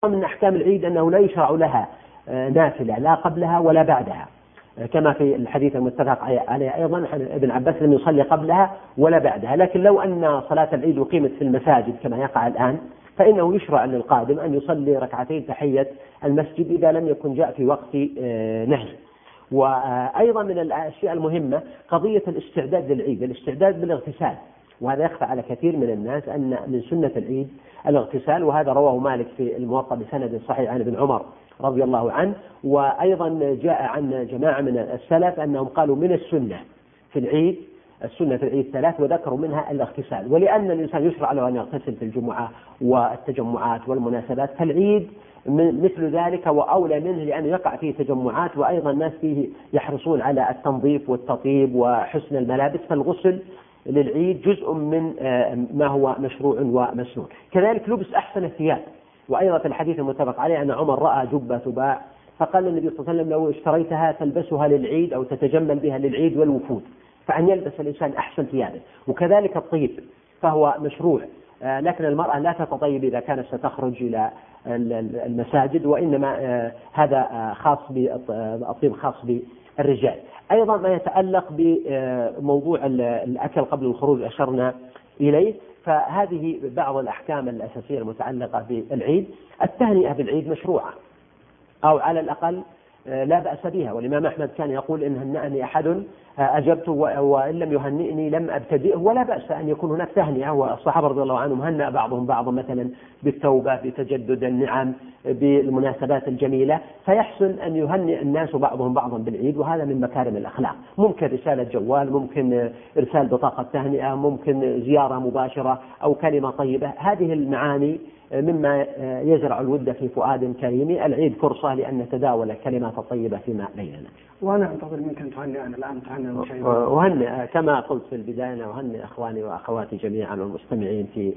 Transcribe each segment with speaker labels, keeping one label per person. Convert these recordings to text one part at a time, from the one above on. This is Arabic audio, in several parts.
Speaker 1: من أحكام العيد أنه لا يشرع لها نافلة لا قبلها ولا بعدها، كما في الحديث المتفق عليه أيضا ابن عباس لم يصلي قبلها ولا بعدها. لكن لو أن صلاة العيد أقيمت في المساجد كما يقع الآن فإنه يشرع للقادم أن يصلي ركعتين تحية المسجد إذا لم يكن جاء في وقت نهي. وأيضا من الأشياء المهمة قضية الاستعداد للعيد، الاستعداد بالاغتسال، وهذا يخفى على كثير من الناس أن من سنة العيد الاغتسال، وهذا رواه مالك في الموطأ بسند صحيح عن ابن عمر رضي الله عنه. وأيضا جاء عن جماعة من السلف أنهم قالوا من السنة في العيد، السنة في العيد 3 وذكروا منها الاغتسال. ولأن الإنسان يشرع له أن يغتسل في الجمعة والتجمعات والمناسبات، فالعيد مثل ذلك وأولى منه، لأنه يقع فيه تجمعات وأيضا الناس فيه يحرصون على التنظيف والتطيب وحسن الملابس، فالغسل للعيد جزء من ما هو مشروع ومسنون. كذلك لبس أحسن الثياب، وأيضا في الحديث المتفق عليه أن عمر رأى جبة تباع فقال النبي صلى الله عليه وسلم لو اشتريتها تلبسها للعيد أو تتجمل بها للعيد والوفود، فأن يلبس الإنسان أحسن ثيابه. وكذلك الطيب فهو مشروع، لكن المرأة لا تتطيب إذا كانت ستخرج إلى المساجد، وإنما هذا خاص بالطيب خاص بالرجال. أيضا ما يتعلق بموضوع الأكل قبل الخروج أشرنا إليه، فهذه بعض الأحكام الأساسية المتعلقة بالعيد. التهنئة بالعيد مشروعة أو على الأقل لا بأس بها، والإمام أحمد كان يقول إن هنأني أحد أجبت وإن لم يهنئني لم أبتدئه، ولا بأس أن يكون هناك تهنئة. والصحابة رضي الله عنهم هنأ بعضهم بعضا مثلا بالتوبة، بتجدد النعم، بالمناسبات الجميلة، فيحسن أن يهنئ الناس بعضهم بعضا بالعيد، وهذا من مكارم الأخلاق. ممكن رسالة جوال، ممكن إرسال بطاقة تهنئة، ممكن زيارة مباشرة أو كلمة طيبة، هذه المعاني مما يزرع الود في فؤاد كريم. العيد فرصة لأن نتداول الكلمات الطيبة فيما بيننا.
Speaker 2: وأنا أنتظر منك أن تهنئ أنا الآن، تهنئ المشاهدين.
Speaker 1: وهنئ كما قلت في البداية، وهنئ أخواني وأخواتي جميعا والمستمعين في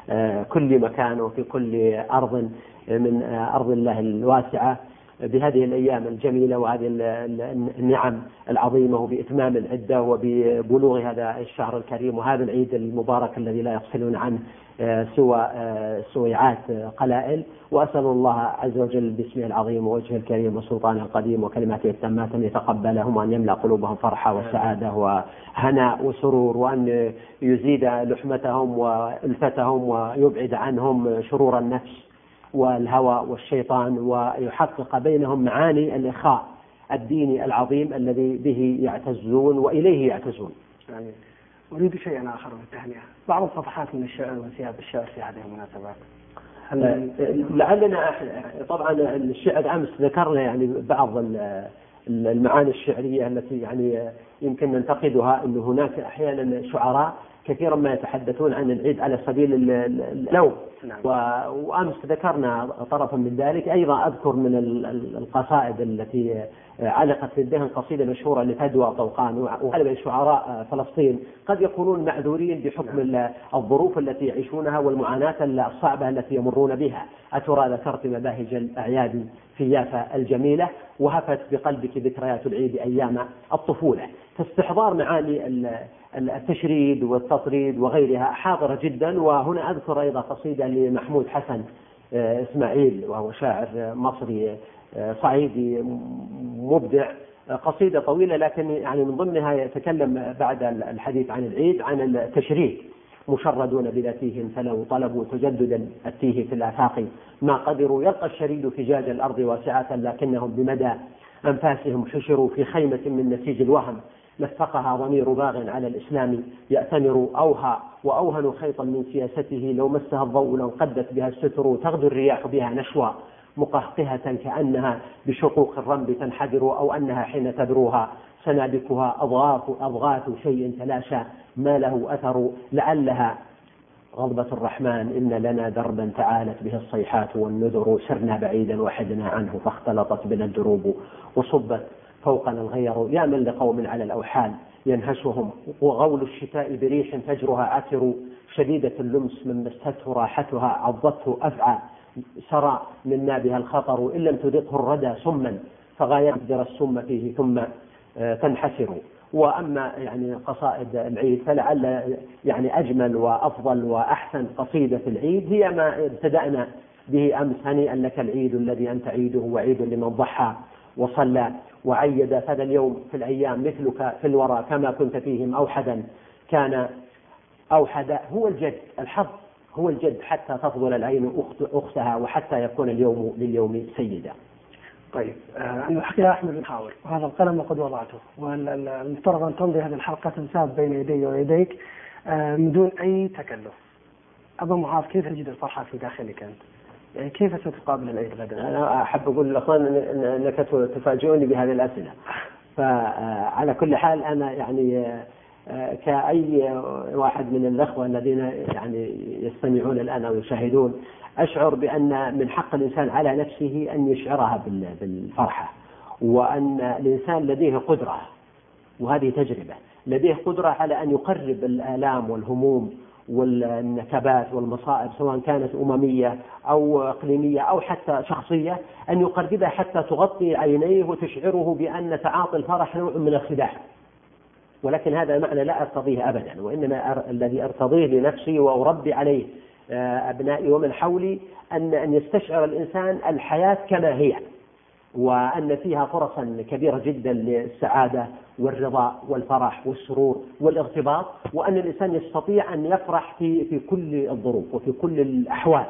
Speaker 1: كل مكان وفي كل أرض من أرض الله الواسعة بهذه الأيام الجميلة وهذه النعم العظيمة، وبإتمام العدة وببلوغ هذا الشهر الكريم وهذا العيد المبارك الذي لا يفصلون عنه سوى سويعات قلائل. وأسأل الله عز وجل باسمه العظيم ووجهه الكريم وسلطانه القديم وكلماته التامات أن يتقبلهم وأن يملأ قلوبهم فرحة وسعادة وهناء وسرور، وأن يزيد لحمتهم وألفتهم ويبعد عنهم شرور النفس والهوى والشيطان، ويحقق بينهم معاني الإخاء الديني العظيم الذي به يعتزون وإليه يعتزون.
Speaker 2: أريد شيئا آخر من التهنئة، بعض الصفحات من الشعر وانسياب الشعر في هذه المناسبات.
Speaker 1: لعلنا طبعا الشعر أمس ذكرنا يعني بعض المعاني الشعرية التي يعني يمكن ننتقدها، أن هناك أحيانا شعراء كثيرا ما يتحدثون عن العيد على سبيل اللوم، وأمس ذكرنا طرفا من ذلك. أيضا أذكر من القصائد التي علقت في الذهن قصيدة مشهورة لفدوى طوقان، وغالبا شعراء فلسطين قد يكونون معذورين بحكم الظروف التي يعيشونها والمعاناة الصعبة التي يمرون بها. أترى ذكرت مباهج الأعياد في يافا الجميلة، وهفت بقلبك ذكريات العيد أيام الطفولة. فاستحضار معاني التشريد والتطريد وغيرها حاضرة جدا. وهنا أذكر أيضا قصيدة لمحمود حسن إسماعيل، وهو شاعر مصري صعيدي مبدع، قصيدة طويلة لكن يعني من ضمنها يتكلم بعد الحديث عن العيد عن التشريد: مشردون بذاتهم فلو طلبوا تجددا التيه في الآفاق ما قدروا، يلقى الشريد فجاج الأرض واسعة لكنهم بمدى أنفاسهم حشروا في خيمة من نسيج الوهم لفقها ضمير باغ على الإسلام يأتمر أوهى وأوهن خيطا من سياسته لو مسها الضوء لانقدت بها الستر تغدو الرياح بها نشوى مقهقهة كأنها بشقوق الرمل تنحدر أو أنها حين تدروها سنابكها أضغاث شيء تلاشى ما له أثر لعلها غضبة الرحمن إن لنا دربا تعالت به الصيحات والنذر سرنا بعيدا وحدنا عنه فاختلطت بنا الدروب وصبت فوقنا الغير يا من لقوم على الأوحال ينهشهم وغول الشتاء بريح فجرها عسر شديدة اللمس من مسته راحتها عضته أفعى سرى منا بها الخطر إن لم تذقه الردى سما فغاية السم فيه ثم تنحسر. وأما يعني قصائد العيد فلعل يعني أجمل وأفضل وأحسن قصيدة في العيد هي ما ابتدأنا به أمس: هنيئا لك العيد الذي أنت عيده وعيد لمن ضحى وصلى وعيد، هذا اليوم في الأيام مثلك في الورى كما كنت فيهم أوحدا كان أوحدا. هو الجد، الحظ هو الجد حتى تفضل العين أختها وحتى يكون اليوم لليوم سيدا.
Speaker 2: طيب أنا الحقيقة أحمد نحاول، وهذا القلم قد وضعته، والمفترض أن تمضي هذه الحلقة تنساب بين يدي ويديك من دون أي تكلف. أبا معاذ، كيف تجد الفرحة في داخلك أنت؟ يعني كيف ستقابل العيد غدا؟
Speaker 1: أنا أحب أقول للأخوان أنك تفاجئوني بهذه الأسئلة. فعلى كل حال أنا يعني كأي واحد من الأخوة الذين يعني يستمعون الآن أو يشاهدون، أشعر بأن من حق الإنسان على نفسه أن يشعرها بالفرحة، وأن الإنسان لديه قدرة، وهذه تجربة، لديه قدرة على أن يقرب الآلام والهموم والنكبات والمصائب سواء كانت أممية أو إقليمية أو حتى شخصية، أن يقربها حتى تغطي عينيه وتشعره بأن تعاطي الفرح نوع من الخداع. ولكن هذا معنى لا أرتضيه أبدا، وإنما الذي أرتضيه لنفسي وأربي عليه أبنائي ومن حولي أن يستشعر الإنسان الحياة كما هي، وأن فيها فرصا كبيرة جدا للسعادة والرضا والفرح والسرور والارتباط، وأن الإنسان يستطيع أن يفرح في كل الظروف وفي كل الأحوال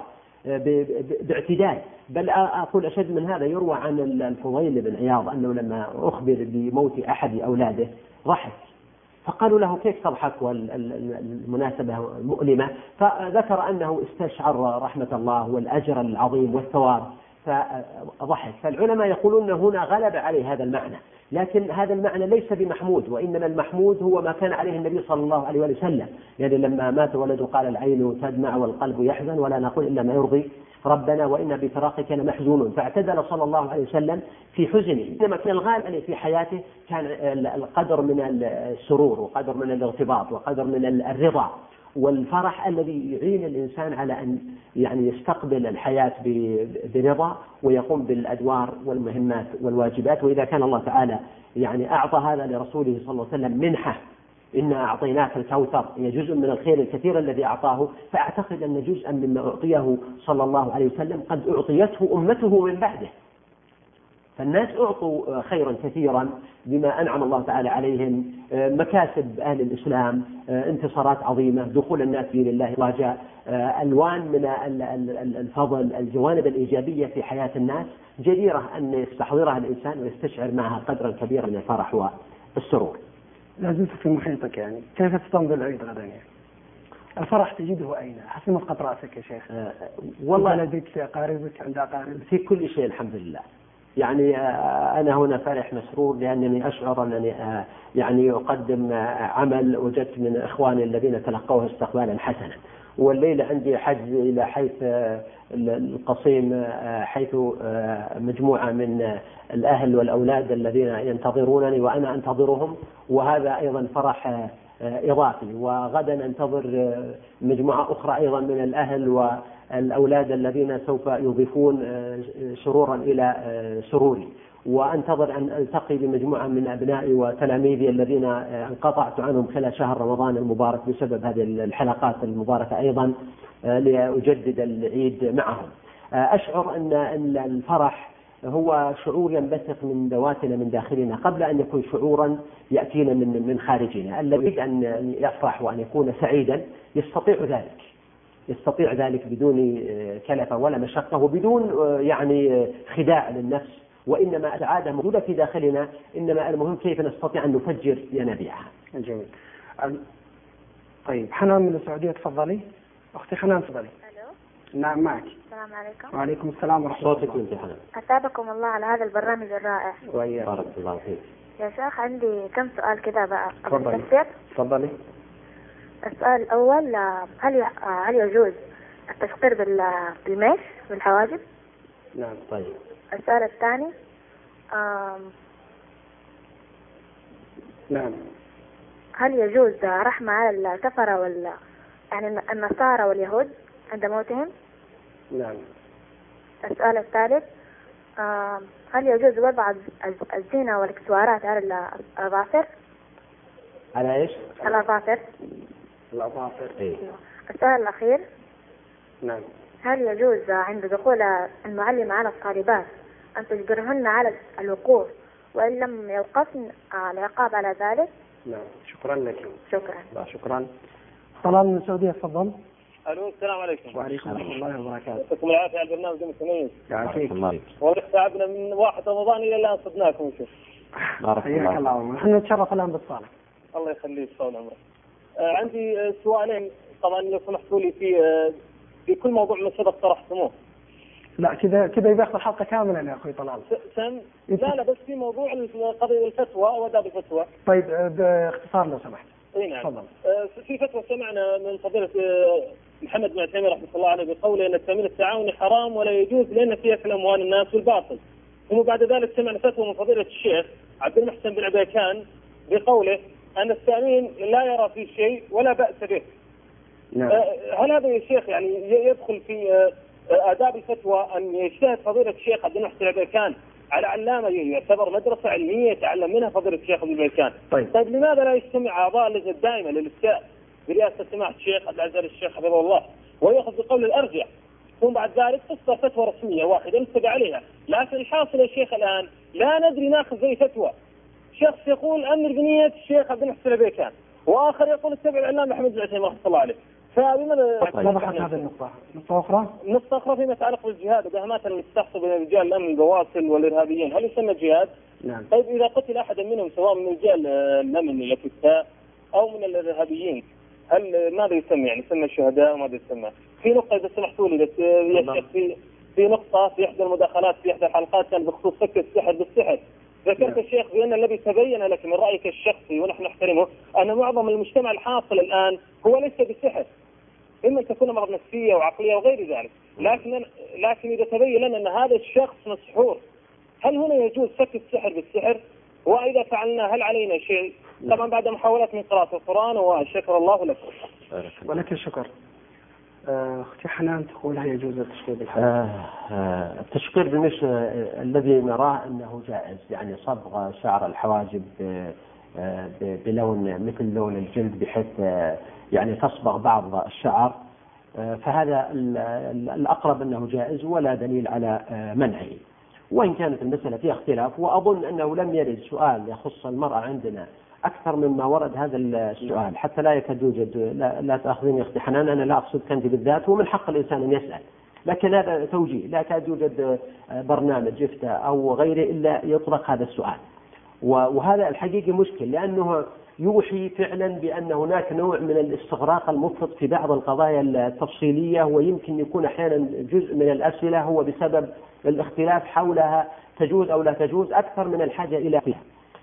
Speaker 1: باعتدال. بل أقول أشد من هذا، يروى عن الفضيل بن عياض أنه لما أخبر بموت أحد أولاده ضحك، فقالوا له: كيف تضحك والمناسبة مؤلمة؟ فذكر أنه استشعر رحمة الله والأجر العظيم والثواب فضحك. فالعلماء يقولون هنا غلب عليه هذا المعنى، لكن هذا المعنى ليس بمحمود، وإنما المحمود هو ما كان عليه النبي صلى الله عليه وسلم. يعني لما مات ولده قال: العين تدمع والقلب يحزن ولا نقول إلا ما يرضي ربنا وإنا بفراقك لمحزونون. فاعتدل صلى الله عليه وسلم في حزنه، إنما كان الغالب في حياته كان القدر من السرور وقدر من الارتباط وقدر من الرضا والفرح الذي يعين الإنسان على أن يعني يستقبل الحياة برضا ويقوم بالأدوار والمهمات والواجبات. وإذا كان الله تعالى يعني أعطى هذا لرسوله صلى الله عليه وسلم منحة، إنا أعطيناك الكوثر، هي جزء من الخير الكثير الذي أعطاه، فأعتقد أن جزءا مما أعطيه صلى الله عليه وسلم قد أعطيته أمته من بعده. فالناس أعطوا خيرا كثيرا بما أنعم الله تعالى عليهم، مكاسب أهل الإسلام، انتصارات عظيمة، دخول الناس في الله رجاء، ألوان من الفضل، الجوانب الإيجابية في حياة الناس جديرة أن يستحضرها الإنسان ويستشعر معها قدرا كبيرا من الفرح والسرور.
Speaker 2: لا زلت في محيطك، يعني كيف تستمضي العيد غدا؟ يعني الفرح تجده أين؟ حسب مسقط رأسك يا شيخ. والله لديك في أقاربك، عند أقارب؟
Speaker 1: في كل شيء الحمد لله. يعني أنا هنا فرح مسرور لأنني أشعر أنني يعني أقدم عمل وجدت من إخواني الذين تلقوه استقبالا حسنا. والليلة عندي حجز إلى حيث القصيم، حيث مجموعة من الأهل والأولاد الذين ينتظرونني وأنا أنتظرهم، وهذا أيضا فرح إضافي. وغدا أنتظر مجموعة أخرى أيضا من الأهل والأولاد الذين سوف يضيفون سرورا إلى سروري. وأنتظر أن ألتقي بمجموعة من أبنائي وتلاميذي الذين انقطعت عنهم خلال شهر رمضان المبارك بسبب هذه الحلقات المباركة أيضا، لأجدد العيد معهم. أشعر أن الفرح هو شعور ينبثق من ذواتنا من داخلنا قبل أن يكون شعورا يأتينا من خارجنا. الذي يريد أن يفرح وأن يكون سعيدا يستطيع ذلك بدون كلفة ولا مشقة وبدون يعني خداع للنفس، وإنما السعادة موجودة في داخلنا، إنما المهم كيف نستطيع أن نفجر ينابيعها.
Speaker 2: جميل. طيب حنان من السعودية، تفضلي أختي حنان، تفضلي. نعم معك.
Speaker 3: السلام عليكم.
Speaker 2: وعليكم السلام ورحمة الله.
Speaker 1: صوتك وانت حنان.
Speaker 3: أتابكم الله على هذا البرنامج الرائع.
Speaker 1: بارك الله فيك.
Speaker 3: يا شيخ عندي كم سؤال كذا بقى.
Speaker 2: تفضلي.
Speaker 3: السؤال الأول، هل يجوز التشقير بالميش بالحواجب؟
Speaker 2: نعم.
Speaker 1: طيب.
Speaker 3: السؤال الثاني،
Speaker 2: نعم،
Speaker 3: هل يجوز رحمة على الكفرة يعني النصارى واليهود عند موتهم؟
Speaker 2: نعم.
Speaker 3: السؤال الثالث، هل يجوز وضع الزينة والاكسسوارات على الأظافر؟
Speaker 1: على ايش؟
Speaker 3: الأظافر.
Speaker 2: الأظافر.
Speaker 1: إيه.
Speaker 3: السؤال الأخير،
Speaker 2: نعم،
Speaker 3: هل يجوز عند دخول المعلمة على الطالبات أن تجبرهن على الوقوف وإن لم يوقفن العقاب على ذلك؟
Speaker 1: نعم، شكرا لك.
Speaker 3: شكرا.
Speaker 1: شكرا.
Speaker 2: طلال من السعودية، تفضل.
Speaker 4: الو، السلام عليكم.
Speaker 1: وعليكم السلام ورحمة الله وبركاته.
Speaker 4: يعطيكم العافية على البرنامج المتميز.
Speaker 1: يعافيك الله.
Speaker 4: والله تعبنا من 1 رمضان إلى الآن صدناكم. شوف.
Speaker 2: حياك الله. نحن نتشرف الآن بالصالح.
Speaker 4: الله يخليك طول عمرك. عندي سؤالين طبعا لو سمحتوا لي في كل موضوع من سبق طرحتموه.
Speaker 2: لا كذا يبقى الحلقة كاملة يا أخوي طلال.
Speaker 4: لا بس في موضوع قضية الفتوى أو آداب الفتوى.
Speaker 2: طيب باختصار لو سمحت.
Speaker 4: اي نعم.
Speaker 2: تفضل.
Speaker 4: في فتوى سمعنا من فضيلة محمد بن عثيمين رحمه الله عليه بقوله ان التأمين التعاوني حرام ولا يجوز لان فيه اكل اموال الناس والباطل. ثم بعد ذلك سمعنا فتوى من فضيلة الشيخ عبد المحسن بن عبيكان بقوله ان التأمين لا يرى فيه شيء ولا بأس به.
Speaker 1: نعم.
Speaker 4: هل هذا يا شيخ يعني يدخل في آداب الفتوى ان يجتهد فضيلة الشيخ عبد المحسن عبيكان على علامة يعتبر مدرسة علمية يتعلم منها فضيلة الشيخ ابن عبيكان؟ طيب لماذا لا يجتمع أعضاء اللجنة الدائمة للإفتاء برئاسة سماحة الشيخ عبد العزيز الشيخ حفظه الله ويأخذ بقول الأرجح، ثم بعد ذلك تصدر فتوى رسمية واحدة نتبع عليها؟ لكن الحاصل يا شيخ الآن لا ندري ناخذ زي فتوى. شخص يقول أمر بنية الشيخ عبد المحسن عبيكان وآخر يقول اتبع العلامة محمد بن عثيمين رحمه الله عليه.
Speaker 2: وضحت هذه النقطة. نقطة أخرى
Speaker 4: فيما يتعلق بالجهاد ودهمات المستحصل بين رجال الأمن البواسل والإرهابيين، هل يسمى جهاد؟
Speaker 1: نعم.
Speaker 4: طيب إذا قتل أحد منهم سواء من رجال الأمن الأكفاء أو من الإرهابيين هل ماذا يسمى؟ يعني يسمى الشهداء وماذا يسمى؟ في نقطة إذا سمحتوا لي في نقطة في إحدى المداخلات في إحدى الحلقات كان بخصوص فك السحر بالسحر. ذكرت الشيخ بأن الذي تبين لك من رأيك الشخصي ونحن نحترمه أن معظم المجتمع الحاصل الآن هو ليس بالسحر، إما أن تكون مرض نفسية وعقلية وغير ذلك، لكن إذا تبين لنا أن هذا الشخص مسحور هل هنا يجوز فك السحر بالسحر؟ وإذا فعلنا هل علينا شيء؟ طبعا بعد محاولات من قراءة القرآن وشكر الله لكم.
Speaker 2: ولك الشكر. أختي حنان تقول هل يجوز التشقير بالحجاب؟
Speaker 1: التشقير بالنسبة الذي نراه أنه جائز، يعني صبغ شعر الحواجب بلون مثل لون الجلد بحيث يعني تصبغ بعض الشعر، فهذا الأقرب أنه جائز ولا دليل على منعه، وإن كانت المسألة فيها اختلاف. وأظن أنه لم يرد سؤال يخص المرأة عندنا أكثر مما ورد هذا السؤال، حتى لا يكاد يوجد. لا تأخذيني أختي حنان، أنا لا أقصد كنت بالذات، ومن حق الإنسان أن يسأل، لكن هذا توجيه. لا يكاد يوجد برنامج إفتاء أو غيره إلا يطرق هذا السؤال، وهذا الحقيقة مشكل، لأنه يوحي فعلا بأن هناك نوع من الاستغراق المفرط في بعض القضايا التفصيلية، ويمكن يكون أحيانا جزء من الأسئلة هو بسبب الاختلاف حولها تجوز أو لا تجوز أكثر من الحاجة إلى فيها.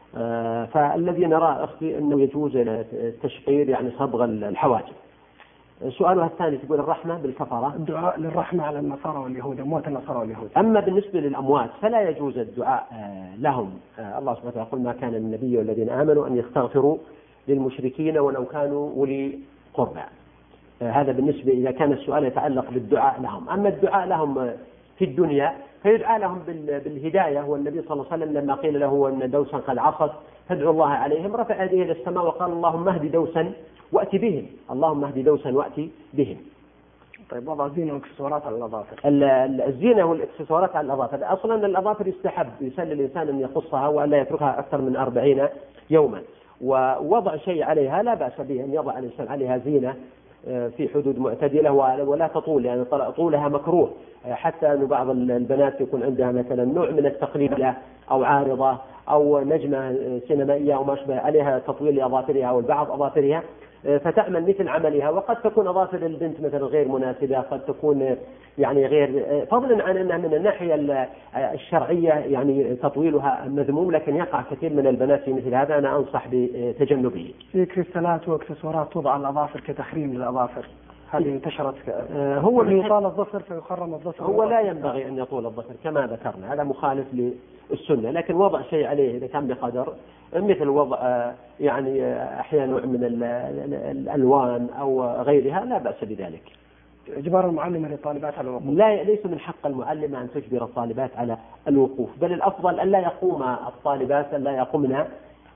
Speaker 1: فالذي نرى أختي أنه يجوز التشقير يعني صبغ الحواجب. سؤالها الثاني تقول الرحمة بالكفرة،
Speaker 2: الدعاء للرحمة على النصارى واليهود، أموات النصارى واليهود.
Speaker 1: أما بالنسبة للأموات فلا يجوز الدعاء لهم. الله سبحانه وتعالى يقول ما كان النبي والذين آمنوا أن يستغفروا للمشركين ولو كانوا أولي قربى. هذا بالنسبة إذا كان السؤال يتعلق بالدعاء لهم. أما الدعاء لهم في الدنيا فيدعى لهم بالهداية، والنبي صلى الله عليه وسلم لما قيل له أن دوسا قد عصت فادعوا الله عليهم رفع يديه إلى السماء وقال اللهم اهد دوسا وأتي بهم، اللهم اهد دوسا وأتي بهم.
Speaker 2: طيب وضع الزينة والاكسسوارات على الأظافر.
Speaker 1: الزينة والاكسسوارات على الأظافر، أصلا الأظافر يستحب يسل الإنسان أن يقصها وألا يتركها أكثر من 40 يوما، ووضع شيء عليها لا بأس به، أن يضع الإنسان عليها زينة في حدود معتدلة ولا تطول، يعني طولها مكروه، حتى أن بعض البنات يكون عندها مثلا نوع من التقليد أو عارضة أو نجمة سينمائية أو ما شابه عليها تطويل لأظافرها أو البعض أظافرها، فتعمل مثل عملها، وقد تكون أظافر البنت مثلا غير مناسبة، قد تكون يعني غير، فضلا عن أنها من الناحية الشرعية يعني تطويلها مذموم، لكن يقع كثير من البنات في مثل هذا، أنا أنصح بتجنبه.
Speaker 2: في كريستالات واكسسوارات توضع على الأظافر كتخريم للأظافر، هذه انتشرت.
Speaker 1: هو
Speaker 2: من يطال الظفر فيخرم الظفر.
Speaker 1: هو لا ينبغي أن يطول الظفر كما ذكرنا، هذا مخالف للسنة، لكن وضع شيء عليه إذا كان بقدر، مثل وضع يعني أحيانا نوع من الألوان أو غيرها لا بأس بذلك.
Speaker 2: إجبار المعلمة للطالبات على الوقوف،
Speaker 1: ليس من حق المعلمة أن تجبر الطالبات على الوقوف، بل الأفضل أن لا يقوم الطالبات، أن لا يقومن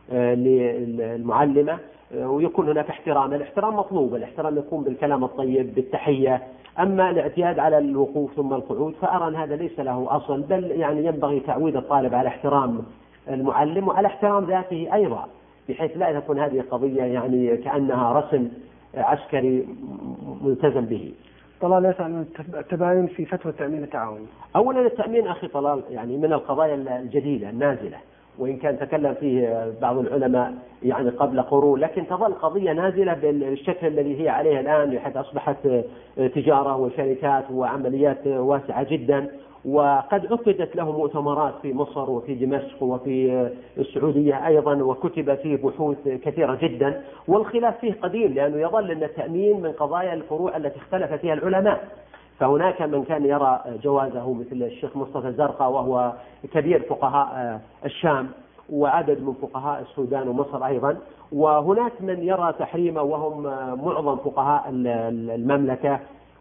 Speaker 1: للمعلمة، ويكون هناك احترام. الاحترام مطلوب، الاحترام يكون بالكلام الطيب بالتحية. أما الاعتياد على الوقوف ثم القعود فأرى أن هذا ليس له أصل، بل يعني ينبغي تعويد الطالب على احترام المعلم وعلى احترام ذاته أيضا، بحيث لا تكون هذه قضية يعني كأنها رسم عسكري ملتزم به.
Speaker 2: طلال يسأل عن التباين في فتوى التأمين التعاوني.
Speaker 1: أولا التأمين أخي طلال يعني من القضايا الجديدة النازلة، وإن كان تكلم فيه بعض العلماء يعني قبل قرون، لكن تظل قضية نازلة بالشكل الذي هي عليه الآن، حتى أصبحت تجارة وشركات وعمليات واسعة جدا. وقد عقدت له مؤتمرات في مصر وفي دمشق وفي السعودية أيضا، وكتب فيه بحوث كثيرة جدا، والخلاف فيه قديم، لأنه يظل أن التأمين من قضايا الفروع التي اختلف فيها العلماء. فهناك من كان يرى جوازه مثل الشيخ مصطفى الزرقاء وهو كبير فقهاء الشام، وعدد من فقهاء السودان ومصر أيضا، وهناك من يرى تحريمه وهم معظم فقهاء المملكة،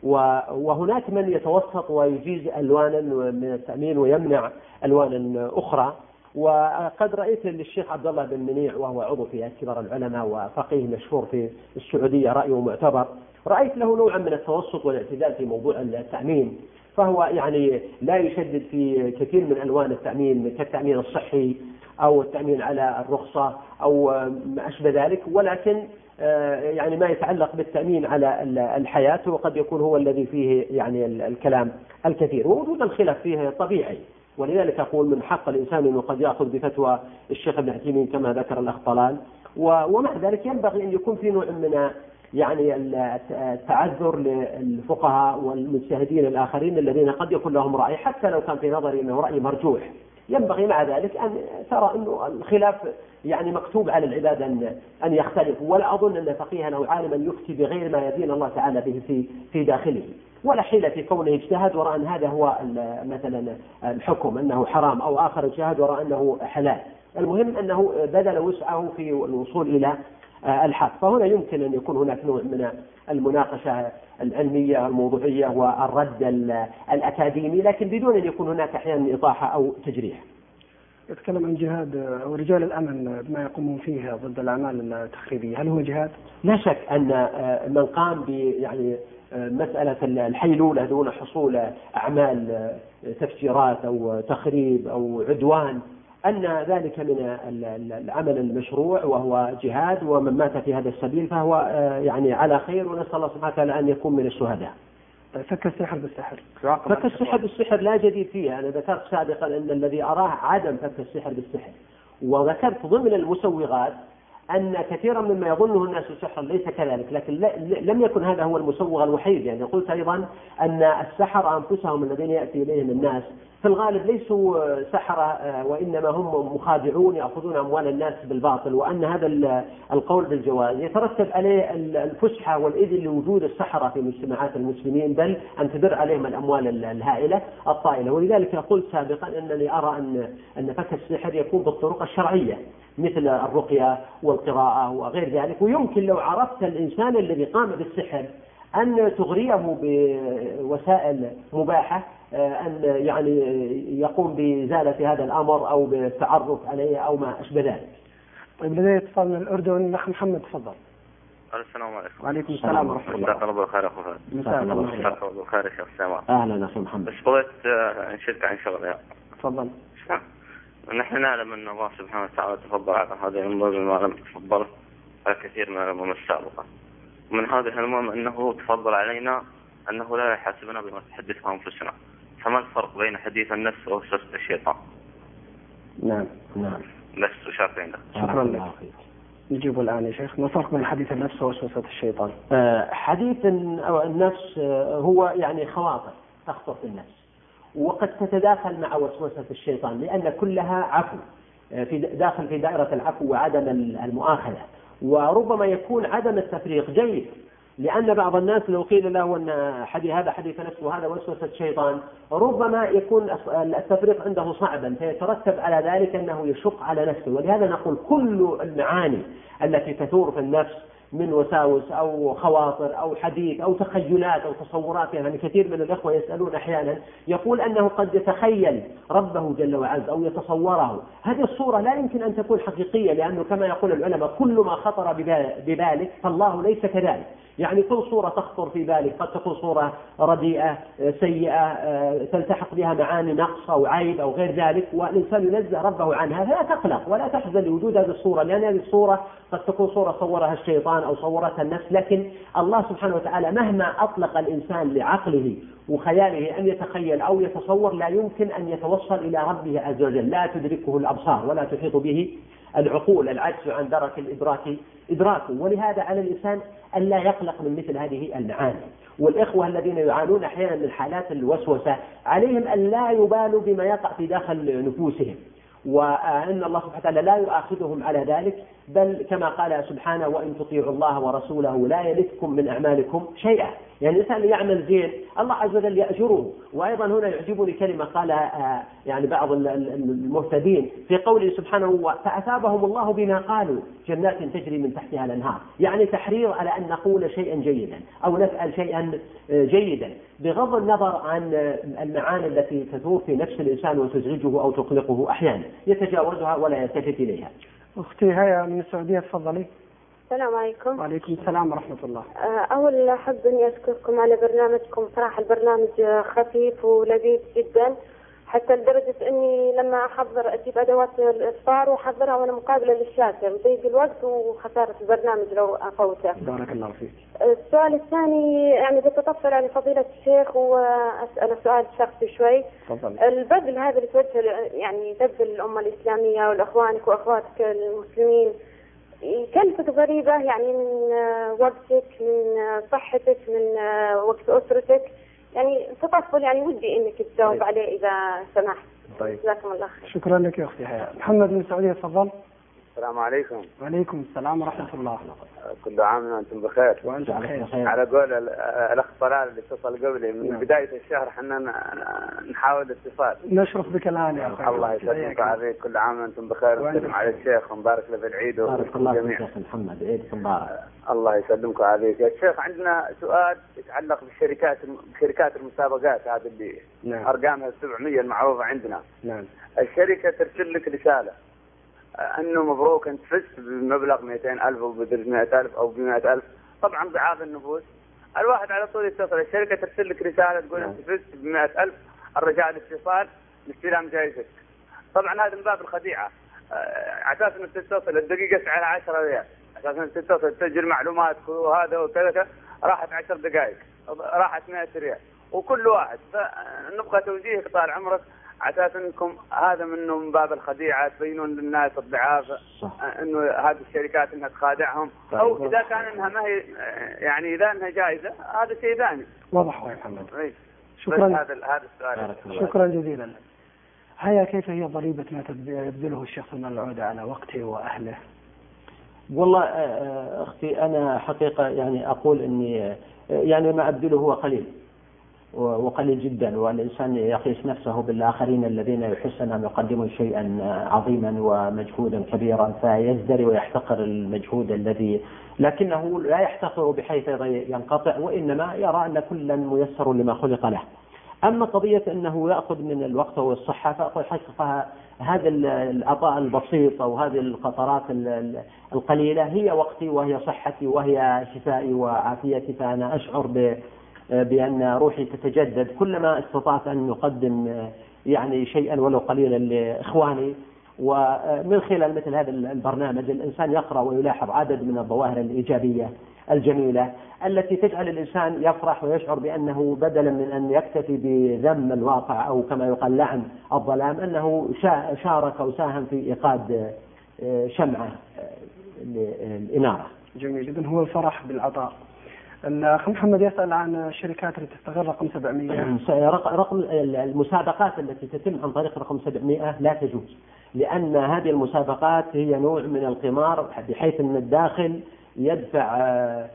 Speaker 1: وهناك من يتوسط ويجيز ألوانا من التأمين ويمنع ألوانا أخرى. وقد رأيت للشيخ عبد الله بن منيع وهو عضو في كبار العلماء وفقيه مشهور في السعودية رأيه معتبر، رأيت له نوعا من التوسط والاعتدال في موضوع التأمين، فهو يعني لا يشدد في كثير من ألوان التأمين كالتأمين الصحي أو التأمين على الرخصة أو ما أشبه ذلك، ولكن يعني ما يتعلق بالتأمين على الحياة وقد يكون هو الذي فيه يعني الكلام الكثير، ووجود الخلاف فيه طبيعي. ولذلك أقول من حق الإنسان أنه قد يأخذ بفتوى الشيخ ابن عثيمين كما ذكر الأخ طلال، ومع ذلك ينبغي أن يكون في نوع من يعني التعذر للفقهاء والمجتهدين الآخرين الذين قد يكون لهم رأي حتى لو كان في نظري أنه رأي مرجوح. ينبغي مع ذلك أن ترى أنه الخلاف يعني مكتوب على العباد أن يختلفوا، ولا أظن أن فقيها أو عالما يفتي بغير ما يدين الله تعالى به في داخله، ولا حيلة في كونه اجتهد ورأى أن هذا هو مثلا الحكم أنه حرام، أو آخر اجتهد ورأى أنه حلال. المهم أنه بذل وسعه في الوصول إلى الحق. فهنا يمكن أن يكون هناك نوع من المناقشة العلمية الموضوعية والرد الأكاديمي، لكن بدون أن يكون هناك أحيانا إطاحة أو تجريح.
Speaker 2: يتكلم عن جهاد ورجال الأمن بما يقومون فيه ضد الأعمال التخريبية، هل هو جهاد؟
Speaker 1: لا شك أن من قام يعني مسألة الحيلولة دون حصول أعمال تفجيرات أو تخريب أو عدوان أن ذلك من العمل المشروع وهو جهاد، ومن مات في هذا السبيل فهو يعني على خير، ونسأل الله سبحانه وتعالى أن يكون من الشهداء.
Speaker 2: فك السحر بالسحر.
Speaker 1: فك السحر بالسحر لا جديد فيه. أنا ذكرت سابقا أن الذي أراه عدم فك السحر بالسحر، وذكرت ضمن المسوغات أن كثيرا مما يظنه الناس سحرا ليس كذلك، لكن لم يكن هذا هو المسوغ الوحيد. يعني قلت أيضا أن السحر أنفسهم الذين يأتي إليهم الناس في الغالب ليسوا سحرة، وإنما هم مخادعون يأخذون أموال الناس بالباطل، وأن هذا القول بالجواز يترتب عليه الفسحة والإذن لوجود السحرة في مجتمعات المسلمين، بل أن تدر عليهم الأموال الهائلة الطائلة. ولذلك قلت سابقا أنني أرى أن فك السحر يكون بالطرق الشرعية مثل الرقية والقراءة وغير ذلك، ويمكن لو عرفت الإنسان الذي قام بالسحر أن تغريه بوسائل مباحة أن يعني يقوم بإزالة هذا الأمر أو بالتعرف عليه أو ما أشبه ذلك.
Speaker 2: طيب لدي اتصال من الأردن، الأخ محمد تفضل.
Speaker 5: السلام عليكم.
Speaker 2: وعليكم السلام ورحمة الله.
Speaker 5: مساك الله بالخير أخو فهد.
Speaker 2: مساك الله
Speaker 5: بالخير شيخ سامع.
Speaker 1: أهلا أخي محمد.
Speaker 5: بس بغيت نشد عن شغله.
Speaker 2: تفضل.
Speaker 5: نحن نعلم أن الله سبحانه وتعالى تفضل على هذه الأمة بما لم تفضل على كثير من الأمم السابقة، ومن هذه الأمم أنه تفضل علينا أنه لا يحاسبنا بما تحدث أنفسنا. فما الفرق بين حديث النفس ووسوسة الشيطان؟
Speaker 1: نعم
Speaker 5: بس وشاكرين لك.
Speaker 2: شكرا لك. نجيب الآن يا شيخ، ما الفرق بين حديث النفس ووسوسة الشيطان؟
Speaker 1: حديث النفس هو يعني خواطر تخطر في النفس، وقد تتداخل مع وسوسة الشيطان، لأن كلها عفو داخل في دائرة العفو وعدم المؤاخذة. وربما يكون عدم التفريق جيد، لأن بعض الناس لو قيل له أن هذا حديث نفس وهذا وسوسة شيطان ربما يكون التفريق عنده صعبا، فيترتب على ذلك أنه يشق على نفسه. ولهذا نقول كل المعاني التي تثور في النفس من وساوس أو خواطر أو حديث أو تخيلات أو تصورات. يعني كثير من الإخوة يسألون أحيانا يقول أنه قد يتخيل ربه جل وعز أو يتصوره. هذه الصورة لا يمكن أن تكون حقيقية، لأنه كما يقول العلماء كل ما خطر ببالك فالله ليس كذلك. يعني كل صورة تخطر في بالك قد تكون صورة رديئة سيئة تلتحق بها معاني نقص أو عيب أو غير ذلك، والإنسان ينزه ربه عنها، فلا تقلق ولا تحزن لوجود هذه الصورة، لأن هذه الصورة قد تكون صورة صورها الشيطان أو صورتها النفس. لكن الله سبحانه وتعالى مهما أطلق الإنسان لعقله وخياله أن يتخيل أو يتصور لا يمكن أن يتوصل إلى ربه عز وجل، لا تدركه الأبصار ولا تحيط به العقول، العجز عن درك الإدراك إدراكه. ولهذا على الإنسان أن لا يقلق من مثل هذه المعاني. والإخوة الذين يعانون أحيانا من حالات الوسوسة عليهم أن لا يبالوا بما يقع في داخل نفوسهم، وأن الله سبحانه وتعالى لا يؤاخذهم على ذلك، بل كما قال سبحانه وإن تطيعوا الله ورسوله لا يلتكم من أعمالكم شيئا. يعني الإنسان يعمل زين الله عز وجل يأجره. وأيضا هنا يعجبني كلمة قال يعني بعض المهتدين في قوله سبحانه فأثابهم الله بما قالوا جنات تجري من تحتها الأنهار، يعني تحرير على أن نقول شيئا جيدا أو نفعل شيئا جيدا بغض النظر عن المعاني التي تثور في نفس الإنسان وتزعجه أو تقلقه أحيانا، يتجاوزها ولا يلتفت إليها.
Speaker 2: أختي هيا من السعودية تفضلي.
Speaker 3: السلام عليكم.
Speaker 2: وعليكم السلام ورحمة الله.
Speaker 3: أول أحب أني أشكركم على برنامجكم، صراحة البرنامج خفيف ولذيذ جدا، حتى لدرجة أني لما أحضر أجيب أدوات الإفطار وأحضرها وأنا مقابلة للشاشة، بضيق الوقت وخسارة البرنامج لو أفوته.
Speaker 2: بارك الله فيك.
Speaker 3: السؤال الثاني يعني بتطفل على فضيلة الشيخ وأسأل سؤال شخصي شوي.
Speaker 2: تفضل.
Speaker 3: البذل هذا اللي توجه يعني تبذل الأمة الإسلامية والأخوانك وأخواتك المسلمين كلفة غريبة، يعني من وقتك من صحتك من وقت أسرتك، يعني تطفل، يعني ودي إنك تجاوب عليه إذا سمحت.
Speaker 2: طيب.
Speaker 3: جزاكم الله خير.
Speaker 2: شكرا لك يا أختي حياة. محمد من السعودية تفضل.
Speaker 6: السلام عليكم.
Speaker 2: وعليكم السلام ورحمة الله.
Speaker 6: كل عام وأنتم بخير.
Speaker 2: وأنتم بخير.
Speaker 6: على قول الأخ طلال اللي اتصل قبلي من بداية الشهر حنا نحاول الاتصال.
Speaker 2: نشرف بك الآن يا أخي.
Speaker 6: الله يسلمك ويعافيك، كل عام وأنتم بخير، ونسلم على الشيخ ونبارك له بالعيد
Speaker 1: وبارك الله فيك يا أخي محمد، عيد مبارك.
Speaker 6: الله يسلمك ويعافيك يا شيخ. عندنا سؤال يتعلق بشركات المسابقات هذه اللي
Speaker 2: نعم.
Speaker 6: أرقامها 700 المعروفة عندنا.
Speaker 2: نعم.
Speaker 6: الشركة ترسل لك رسالة أنه مبروك أنت فزت بمبلغ 200,000 أو ب 300,000 أو ب 100,000، طبعا ضعاف النفوس. الواحد على طول يتصل، الشركة ترسل لك رسالة تقول أنت فزت ب 100,000، الرجاء الاتصال لاستلام جائزتك. طبعا هذا من باب الخديعة، على أساس أنك تتصل الدقيقة سعرها 10 ريال، على أساس أنك تتصل تسجل معلوماتك وهذا وكذا، راحت 10 دقائق راحت 100 ريال وكل واحد. فنبغى توجيهك طال عمرك على اساس انكم هذا من باب الخديعه، تبينون للناس الضعاف انه هذه الشركات انها تخادعهم، او اذا كان انها ما هي يعني اذا انها جائزه هذا شيء ثاني.
Speaker 2: واضح يا محمد.
Speaker 6: شكرا. هذا السؤال.
Speaker 2: شكرا جزيلا. هيا كيف هي ضريبة ما يبذله الشخص من العودة على وقته واهله؟
Speaker 1: والله اختي انا حقيقه يعني اقول اني يعني ما ابذله هو قليل وقليل جدا، والإنسان يقيس نفسه بالآخرين الذين يحس أنهم يقدمون شيئا عظيما ومجهودا كبيرا فيزدري ويحتقر المجهود الذي، لكنه لا يحتقر بحيث ينقطع، وإنما يرى أن كلا ميسر لما خلق له. أما قضية أنه يأخذ من الوقت والصحة فأقول حقيقة هذا العطاء البسيط أو هذه القطرات القليلة هي وقتي وهي صحتي وهي شفائي وعافيتي، فأنا أشعر بأن روحي تتجدد كلما استطعت أن نقدم يعني شيئا ولو قليلا لإخواني. ومن خلال مثل هذا البرنامج الإنسان يقرأ ويلاحظ عدد من الظواهر الإيجابية الجميلة التي تجعل الإنسان يفرح ويشعر بأنه بدلا من أن يكتفي بذم الواقع أو كما يقال لعن الظلام أنه شارك وساهم في إيقاد شمعة الإنارة.
Speaker 2: جميل جدا. هو الفرح بالعطاء. الأخ محمد يسأل عن الشركات اللي تستغل رقم 700.
Speaker 1: رقم المسابقات التي تتم عن طريق رقم 700 لا تجوز، لأن هذه المسابقات هي نوع من القمار، بحيث أن الداخل يدفع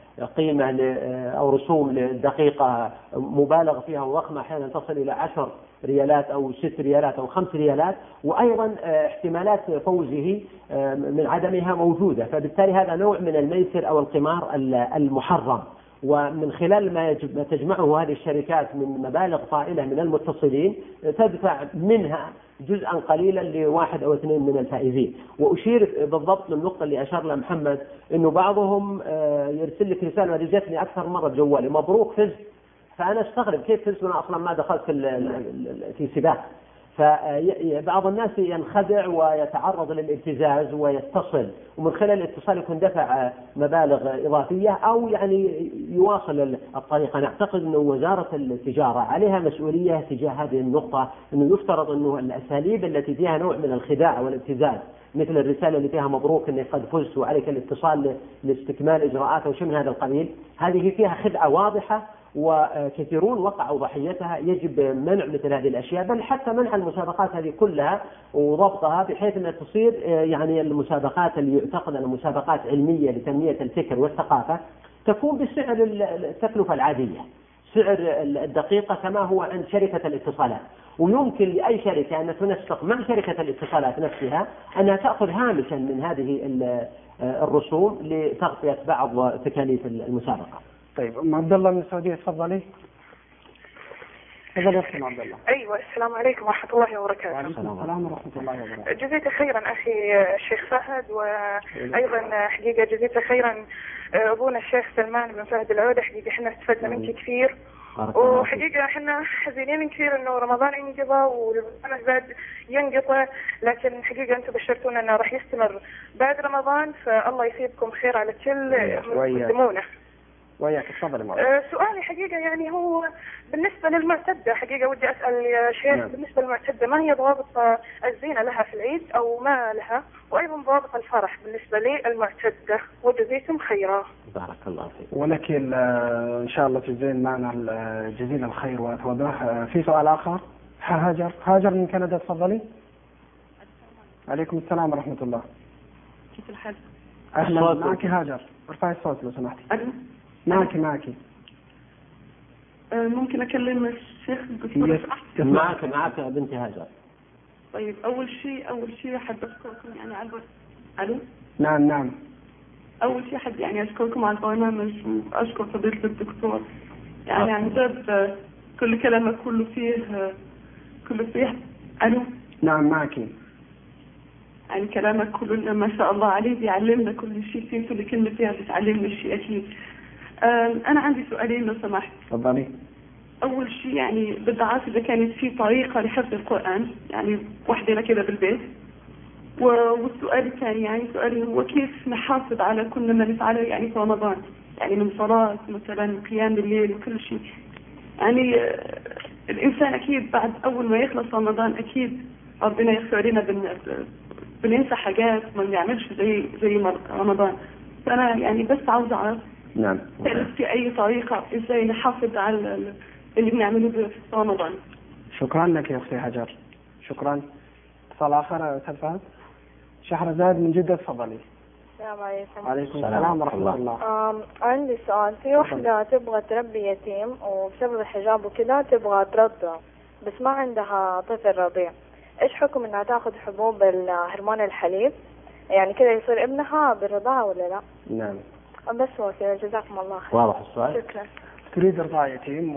Speaker 1: قيمة أو رسوم للدقيقة مبالغ فيها وضخمة، أحيانا تصل إلى ريالات أو 6 ريالات أو 5 ريالات، وأيضا احتمالات فوزه من عدمها موجودة. فبالتالي هذا نوع من الميسر أو القمار المحرم. ومن خلال ما تجمعه هذه الشركات من مبالغ طائلة من المتصلين تدفع منها جزءا قليلا لواحد أو 2 من الفائزين. وأشير بالضبط للنقطة اللي أشار لها محمد، إنه بعضهم يرسل لك رسالة، هذه جتني أكثر مرة بجوالي، مبروك فزت. فأنا استغرب كيف فزت وأنا أصلا ما دخلت في سباق. فبعض الناس ينخدع ويتعرض للابتزاز ويتصل، ومن خلال الاتصال يكون دفع مبالغ إضافية أو يعني يواصل الطريق. أنا أعتقد أن وزارة التجارة عليها مسؤولية تجاه هذه النقطة، أنه يفترض أنه الأساليب التي فيها نوع من الخداع والابتزاز، مثل الرسالة اللي فيها مبروك أنك قد فزت وعليك الاتصال لاستكمال إجراءات أو شيء من هذا القبيل، هذه فيها خدعة واضحة وكثيرون وقعوا ضحيتها. يجب منع مثل هذه الأشياء، بل حتى منع المسابقات هذه كلها وضبطها بحيث أن تصير يعني المسابقات اللي يعتقد أنها مسابقات علمية لتنمية الفكر والثقافة تكون بسعر التكلفة العادية، سعر الدقيقة كما هو عند شركة الاتصالات. ويمكن لأي شركة أن تنسق مع شركة الاتصالات نفسها أنها تأخذ هامشا من هذه الرسوم لتغطية بعض تكاليف المسابقة.
Speaker 2: طيب أم عبد الله من السعودية تفضلي. تفضل أختي عبد الله.
Speaker 7: أيوة، السلام عليكم ورحمة الله وبركاته.
Speaker 2: وعليكم السلام ورحمة الله وبركاته.
Speaker 7: جزيت خيرا أخي الشيخ فهد، وأيضا حقيقة جزيت خيرا أبونا الشيخ سلمان بن فهد العودة. حقيقة احنا استفدنا منك كثير، وحقيقة احنا حزينين كثير انه رمضان انقضى والبرنامج بعد ينقطع، لكن حقيقة انتم بشرتونا انه راح يستمر بعد رمضان، فالله يثيبكم خير على كل مقدمونه.
Speaker 2: وياك تفضل.
Speaker 7: سؤالي حقيقة يعني هو بالنسبة للمعتدة، حقيقة ودي أسأل يا شيخ بالنسبة للمعتدة ما هي ضوابط الزينة لها في العيد أو ما لها، وأيضا ضوابط الفرح بالنسبة للمعتدة، وجزيتم خيرا.
Speaker 1: بارك الله فيك.
Speaker 2: ولك إن شاء الله تجزين معنا جزيل الخير وتوضح. في سؤال آخر. هاجر من كندا تفضلي.
Speaker 8: عليكم السلام ورحمة الله.
Speaker 7: كيف الحال؟
Speaker 8: أهلا، معك هاجر. ارفعي الصوت لو سمحتي. معك.
Speaker 7: ممكن أكلم الشيخ الدكتور؟
Speaker 1: معك بنتي هاجر.
Speaker 7: طيب، أول شيء أحب أشكركم يعني على ألو.
Speaker 8: نعم.
Speaker 7: أول شيء أحب يعني أشكركم على البرنامج، وأشكر فضيلة الدكتور يعني عن جد كل كلامك كله فيه ألو.
Speaker 8: نعم معك.
Speaker 7: يعني كلامك كله ما شاء الله عليه بيعلمنا كل شيء، فيه كل كلمة فيها بتعلمنا شيء أكيد. أنا عندي سؤالين لو سمحت.
Speaker 8: تفضلي.
Speaker 7: أول شيء يعني بدي أعرف إذا كانت في طريقة لحفظ القرآن يعني وحدنا كده بالبيت، والسؤال الثاني يعني سؤالي هو كيف نحافظ على كل ما نفعله يعني في رمضان، يعني من صلاة مثلا قيام الليل وكل شيء. يعني الإنسان أكيد بعد أول ما يخلص رمضان أكيد ربنا يغفر لنا بننسى حاجات ما بنعملش زي رمضان. فأنا يعني بس عاوز أعرف
Speaker 8: نعم
Speaker 7: في أي طريقة إزاي نحافظ على اللي بنعمله في رمضان.
Speaker 8: شكرا لك يا أختي هاجر. شكرا. اتصال آخر أستاذ فهد. شهرزاد من جدة تفضلي.
Speaker 3: السلام عليكم.
Speaker 8: وعليكم السلام ورحمة الله.
Speaker 3: عندي سؤال. في وحدة تبغى تربي يتيم وبسبب الحجاب وكذا تبغى ترضع بس ما عندها طفل رضيع، إيش حكم إنها تأخذ حبوب هرمون الحليب يعني كذا يصير ابنها بالرضاعة ولا لا؟
Speaker 8: نعم.
Speaker 3: بس هو كذا. جزاكم الله خير.
Speaker 1: واضح السؤال.
Speaker 3: شكرا.
Speaker 8: تريد إرضاع يتيم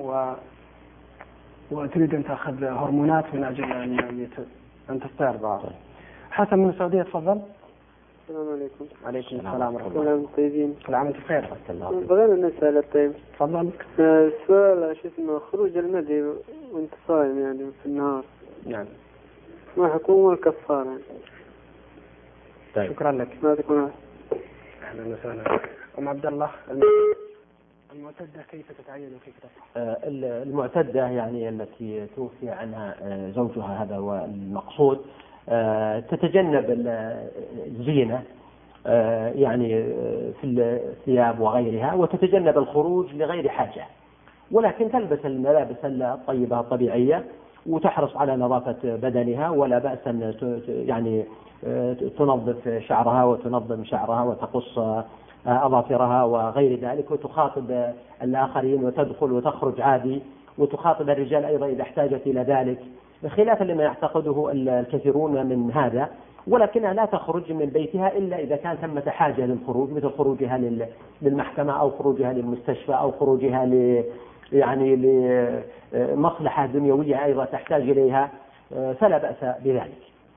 Speaker 8: وتريد أن تأخذ هرمونات من أجل أن تسترضع. حسن من السعودية تفضل.
Speaker 9: السلام عليكم.
Speaker 8: عليكم السلام ورحمة الله.
Speaker 9: سلام طيبين.
Speaker 8: كل عام وأنت بخير.
Speaker 9: بغينا نسأل طيب.
Speaker 8: تفضل.
Speaker 9: السؤال شو اسمه خروج المدي وأنت صايم يعني في النهار.
Speaker 8: نعم.
Speaker 9: ما حكومة الكفارة يعني.
Speaker 8: طيب. شكرا لك.
Speaker 9: ما تكون.
Speaker 8: أهلا وسهلا. أم عبد الله المعتدة كيف تتعين وكيف تصح؟
Speaker 1: المعتدة يعني التي توفي عنها زوجها، هذا هو المقصود. تتجنب الزينة يعني في الثياب وغيرها، وتتجنب الخروج لغير حاجة، ولكن تلبس الملابس الطيبة الطبيعية وتحرص على نظافة بدنها، ولا بأس أن يعني تنظف شعرها وتنظم شعرها وتقص أظافرها وغير ذلك، وتخاطب الآخرين وتدخل وتخرج عادي، وتخاطب الرجال أيضا إذا احتاجت إلى ذلك، خلافا لما يعتقده الكثيرون من هذا، ولكنها لا تخرج من بيتها إلا إذا كان ثمة حاجة للخروج، مثل خروجها للمحكمة أو خروجها للمستشفى أو خروجها يعني لمصلحة دنيوية أيضا تحتاج إليها، فلا بأس بذلك.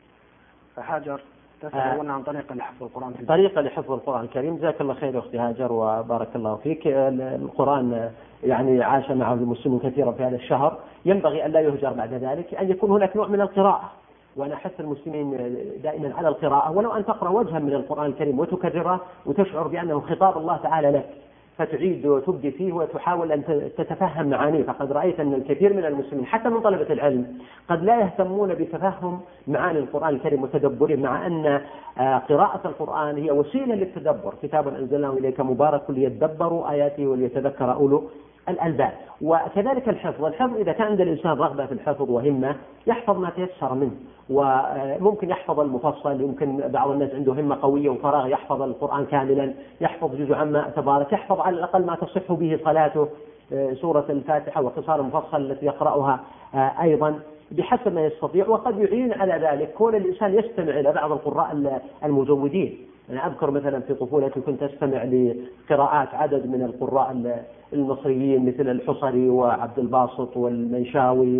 Speaker 8: هاجر تسألون عن طريقة لحفظ القرآن.
Speaker 1: طريقة لحفظ القرآن الكريم. جزاك الله خير أختي هاجر وبارك الله فيك. القرآن يعني عاش معه المسلمون كثيرا في هذا الشهر، ينبغي أن لا يهجر بعد ذلك، أن يكون هناك نوع من القراءة، وأنا أحث المسلمين دائما على القراءة، ولو أن تقرأ وجها من القرآن الكريم وتكرره وتشعر بأنه خطاب الله تعالى لك، فتعيد وتبدي فيه وتحاول أن تتفهم معانيه. فقد رأيت أن الكثير من المسلمين حتى من طلبة العلم قد لا يهتمون بتفهم معاني القرآن الكريم وتدبره، مع أن قراءة القرآن هي وسيلة للتدبر. كتاب أنزلناه إليك مبارك ليدبروا آياته وليتذكر أولو الألباب. وكذلك الحفظ إذا كان عند الإنسان رغبة في الحفظ وهمة يحفظ ما تيسر منه، وممكن يحفظ المفصل، يمكن بعض الناس عنده همة قوية وفراغ يحفظ القرآن كاملا، يحفظ جزء عما تبارك، يحفظ على الأقل ما تصح به صلاته، سورة الفاتحة وقصار المفصل التي يقرأها أيضا بحسب ما يستطيع. وقد يعين على ذلك كون الإنسان يستمع إلى بعض القراء المجودين. أنا أذكر مثلا في طفولتي كنت أستمع لقراءات عدد من القراء المصريين مثل الحصري وعبد الباسط والمنشاوي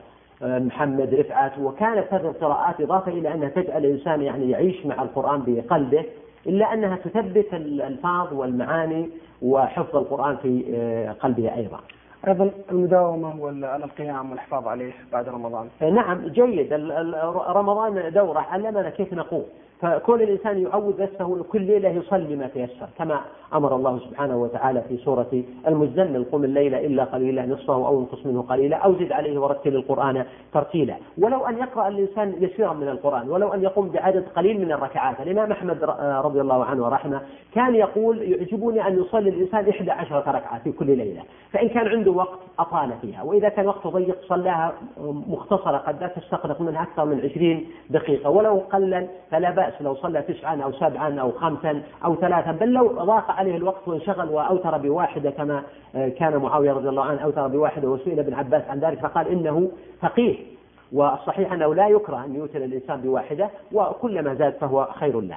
Speaker 1: ومحمد رفعت، وكانت هذه القراءات إضافة إلى أنها تجعل الإنسان يعني يعيش مع القرآن بقلبه، إلا أنها تثبت الألفاظ والمعاني وحفظ القرآن في قلبه أيضا.
Speaker 8: أيضا المداومة على القيام والحفاظ عليه بعد رمضان.
Speaker 1: نعم جيد. رمضان دورة علمنا كيف نقوم، فكل الإنسان يعود نفسه كل ليلة يصلي ما تيسر، كما أمر الله سبحانه وتعالى في سورة المزمل: قم الليل إلا قليلا نصفه أو انقص منه قليلا أو زد عليه ورتل القرآن ترتيلا. ولو أن يقرأ الإنسان يسيرا من القرآن، ولو أن يقوم بعدد قليل من الركعات. الإمام أحمد رضي الله عنه ورحمه كان يقول: يعجبني أن يصلي الإنسان 11 ركعة في كل ليلة، فإن كان عنده وقت أطال فيها، وإذا كان وقته ضيق صلاها مختصرة قد لا تستغرق منها أكثر من 20 دقيقة، ولو قلا فلا بأس لو صلى 9 أو 7 أو 5 أو 3، بل لو ضاق عليه الوقت وانشغل وأوتر بواحدة كما كان معاوية رضي الله عنه أوتر بواحدة، وسئل ابن عباس عن ذلك فقال إنه فقيه، والصحيح أنه لا يكره أن يوتر الإنسان بواحدة، وكلما زاد فهو خير له.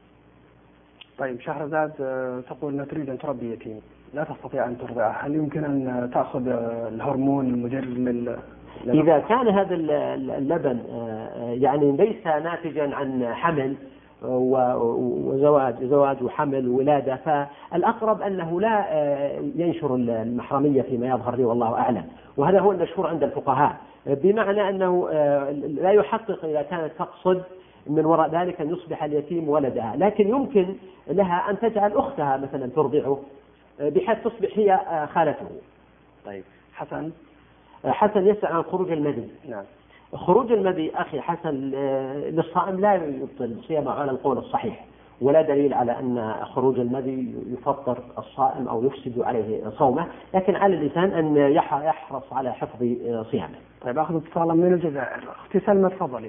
Speaker 8: طيب شهرزاد تقول أنها تريد أن تربي يتيم لا تستطيع أن ترضعه، هل يمكن أن تأخذ الهرمون المجرد
Speaker 1: إذا كان هذا اللبن يعني ليس ناتجا عن حمل وزواج وحمل وولادة، فالأقرب أنه لا ينشر المحرمية فيما يظهر لي والله أعلم، وهذا هو المشهور عند الفقهاء، بمعنى أنه لا يحقق إذا كانت تقصد من وراء ذلك أن يصبح اليتيم ولدها، لكن يمكن لها أن تجعل أختها مثلا ترضعه بحيث تصبح هي خالته.
Speaker 8: طيب
Speaker 1: حسن يسأل عن خروج المذي.
Speaker 8: نعم.
Speaker 1: خروج المذي أخي حسن للصائم لا يبطل صيامه على القول الصحيح، ولا دليل على أن خروج المذي يفطر الصائم أو يفسد عليه صومه، لكن على الإنسان أن يحرص على حفظ صيامه.
Speaker 8: طيب أخذ اتصالا من الجزائر. أختي سلمى تفضلي.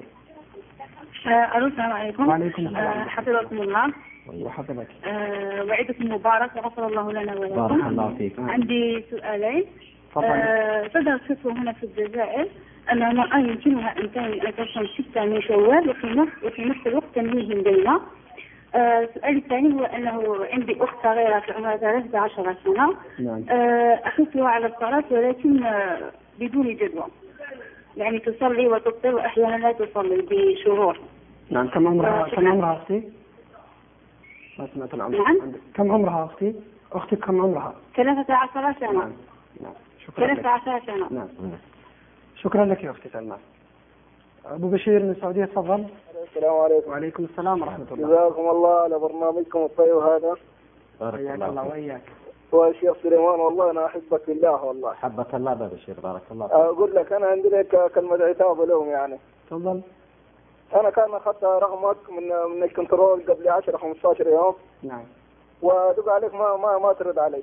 Speaker 10: السلام عليكم.
Speaker 8: وعليكم السلام.
Speaker 10: حفظكم الله.
Speaker 8: وحفظك.
Speaker 10: وعيدكم مبارك وغفر الله لنا ولكم.
Speaker 1: بارك الله فيك.
Speaker 10: عندي سؤالين. تظهر فتوى هنا في الجزائر أن المرأة يمكنها أن تصوم 6 من شوال وفي نفس الوقت تنويه الليلة. السؤال الثاني هو أنه عندي أخت صغيرة في عمرها 13 سنة.
Speaker 8: نعم.
Speaker 10: أحثها على الصلاة ولكن بدون جدوى، يعني تصلي وتفطر وأحيانا لا تصلي بشهور.
Speaker 8: نعم. كم عمرها أختي؟ ما سمعت العمر.
Speaker 10: نعم.
Speaker 8: كم عمرها أختي؟ أختك كم عمرها؟
Speaker 10: 13 سنة.
Speaker 8: نعم. شكرا لك.
Speaker 10: 13 سنة.
Speaker 8: نعم. شكرا لك يا أختي سلمى. أبو بشير من السعودية تفضل.
Speaker 11: السلام عليكم.
Speaker 8: وعليكم السلام ورحمة الله.
Speaker 11: جزاكم الله على برنامجكم الطيب هذا.
Speaker 8: حياك الله وإياك.
Speaker 11: والشيخ سليمان والله أنا أحبك في الله والله.
Speaker 1: حبك الله أبو بشير بارك الله.
Speaker 11: أقول لك أنا عندي لك كلمة عتاب لهم يعني.
Speaker 8: تفضل.
Speaker 11: أنا كان أخذت رقمك من الكنترول قبل 10-15 يوم.
Speaker 8: نعم.
Speaker 11: ودق عليك ما ترد علي.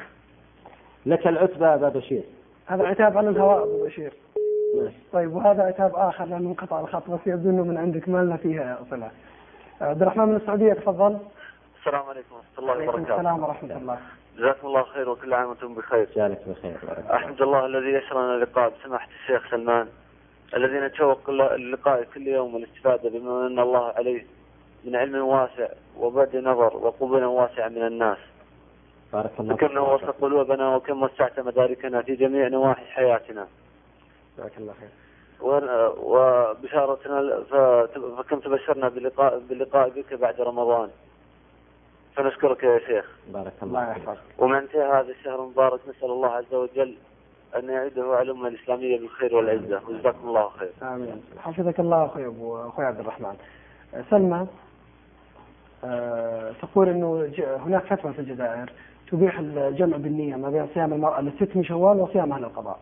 Speaker 1: لك العتبة أبو بشير.
Speaker 8: هذا عتاب على الهواء أبو بشير. طيب وهذا عتاب آخر لأنه انقطع الخط، بس يبدو أنه من عندك ما لنا فيها صلة. عبد الرحمن من السعودية تفضل.
Speaker 12: السلام عليكم ورحمة الله وبركاته.
Speaker 8: السلام ورحمة الله.
Speaker 12: جزاكم الله خير وكل عام وانتم بخير.
Speaker 1: جزاك بخير.
Speaker 12: أحمد الله الذي يسرنا اللقاء بسماحة الشيخ سلمان الذي نتشوق اللقاء كل يوم والاستفادة بما أن الله عليه من علم واسع وبعد نظر وقبول واسع من الناس.
Speaker 1: بارك الله
Speaker 12: فكم نورت قلوبنا وكم وسعت مداركنا في جميع نواحي حياتنا.
Speaker 1: بارك الله خير.
Speaker 12: وبشارتنا فكم تبشرنا باللقاء بك بعد رمضان. فنشكرك يا شيخ.
Speaker 1: بارك الله فيك.
Speaker 12: ومن انتهى هذا الشهر المبارك نسأل الله عز وجل أن يعيده على الأمة الإسلامية بالخير والعزة وجزاكم الله خير.
Speaker 8: آمين. حفظك الله أخوي عبد الرحمن. سلمى تقول أنه هناك فتوى في الجزائر تبيح الجمع بالنية ما بين صيام المرأة للست من شوال وصيام أهل القضاء.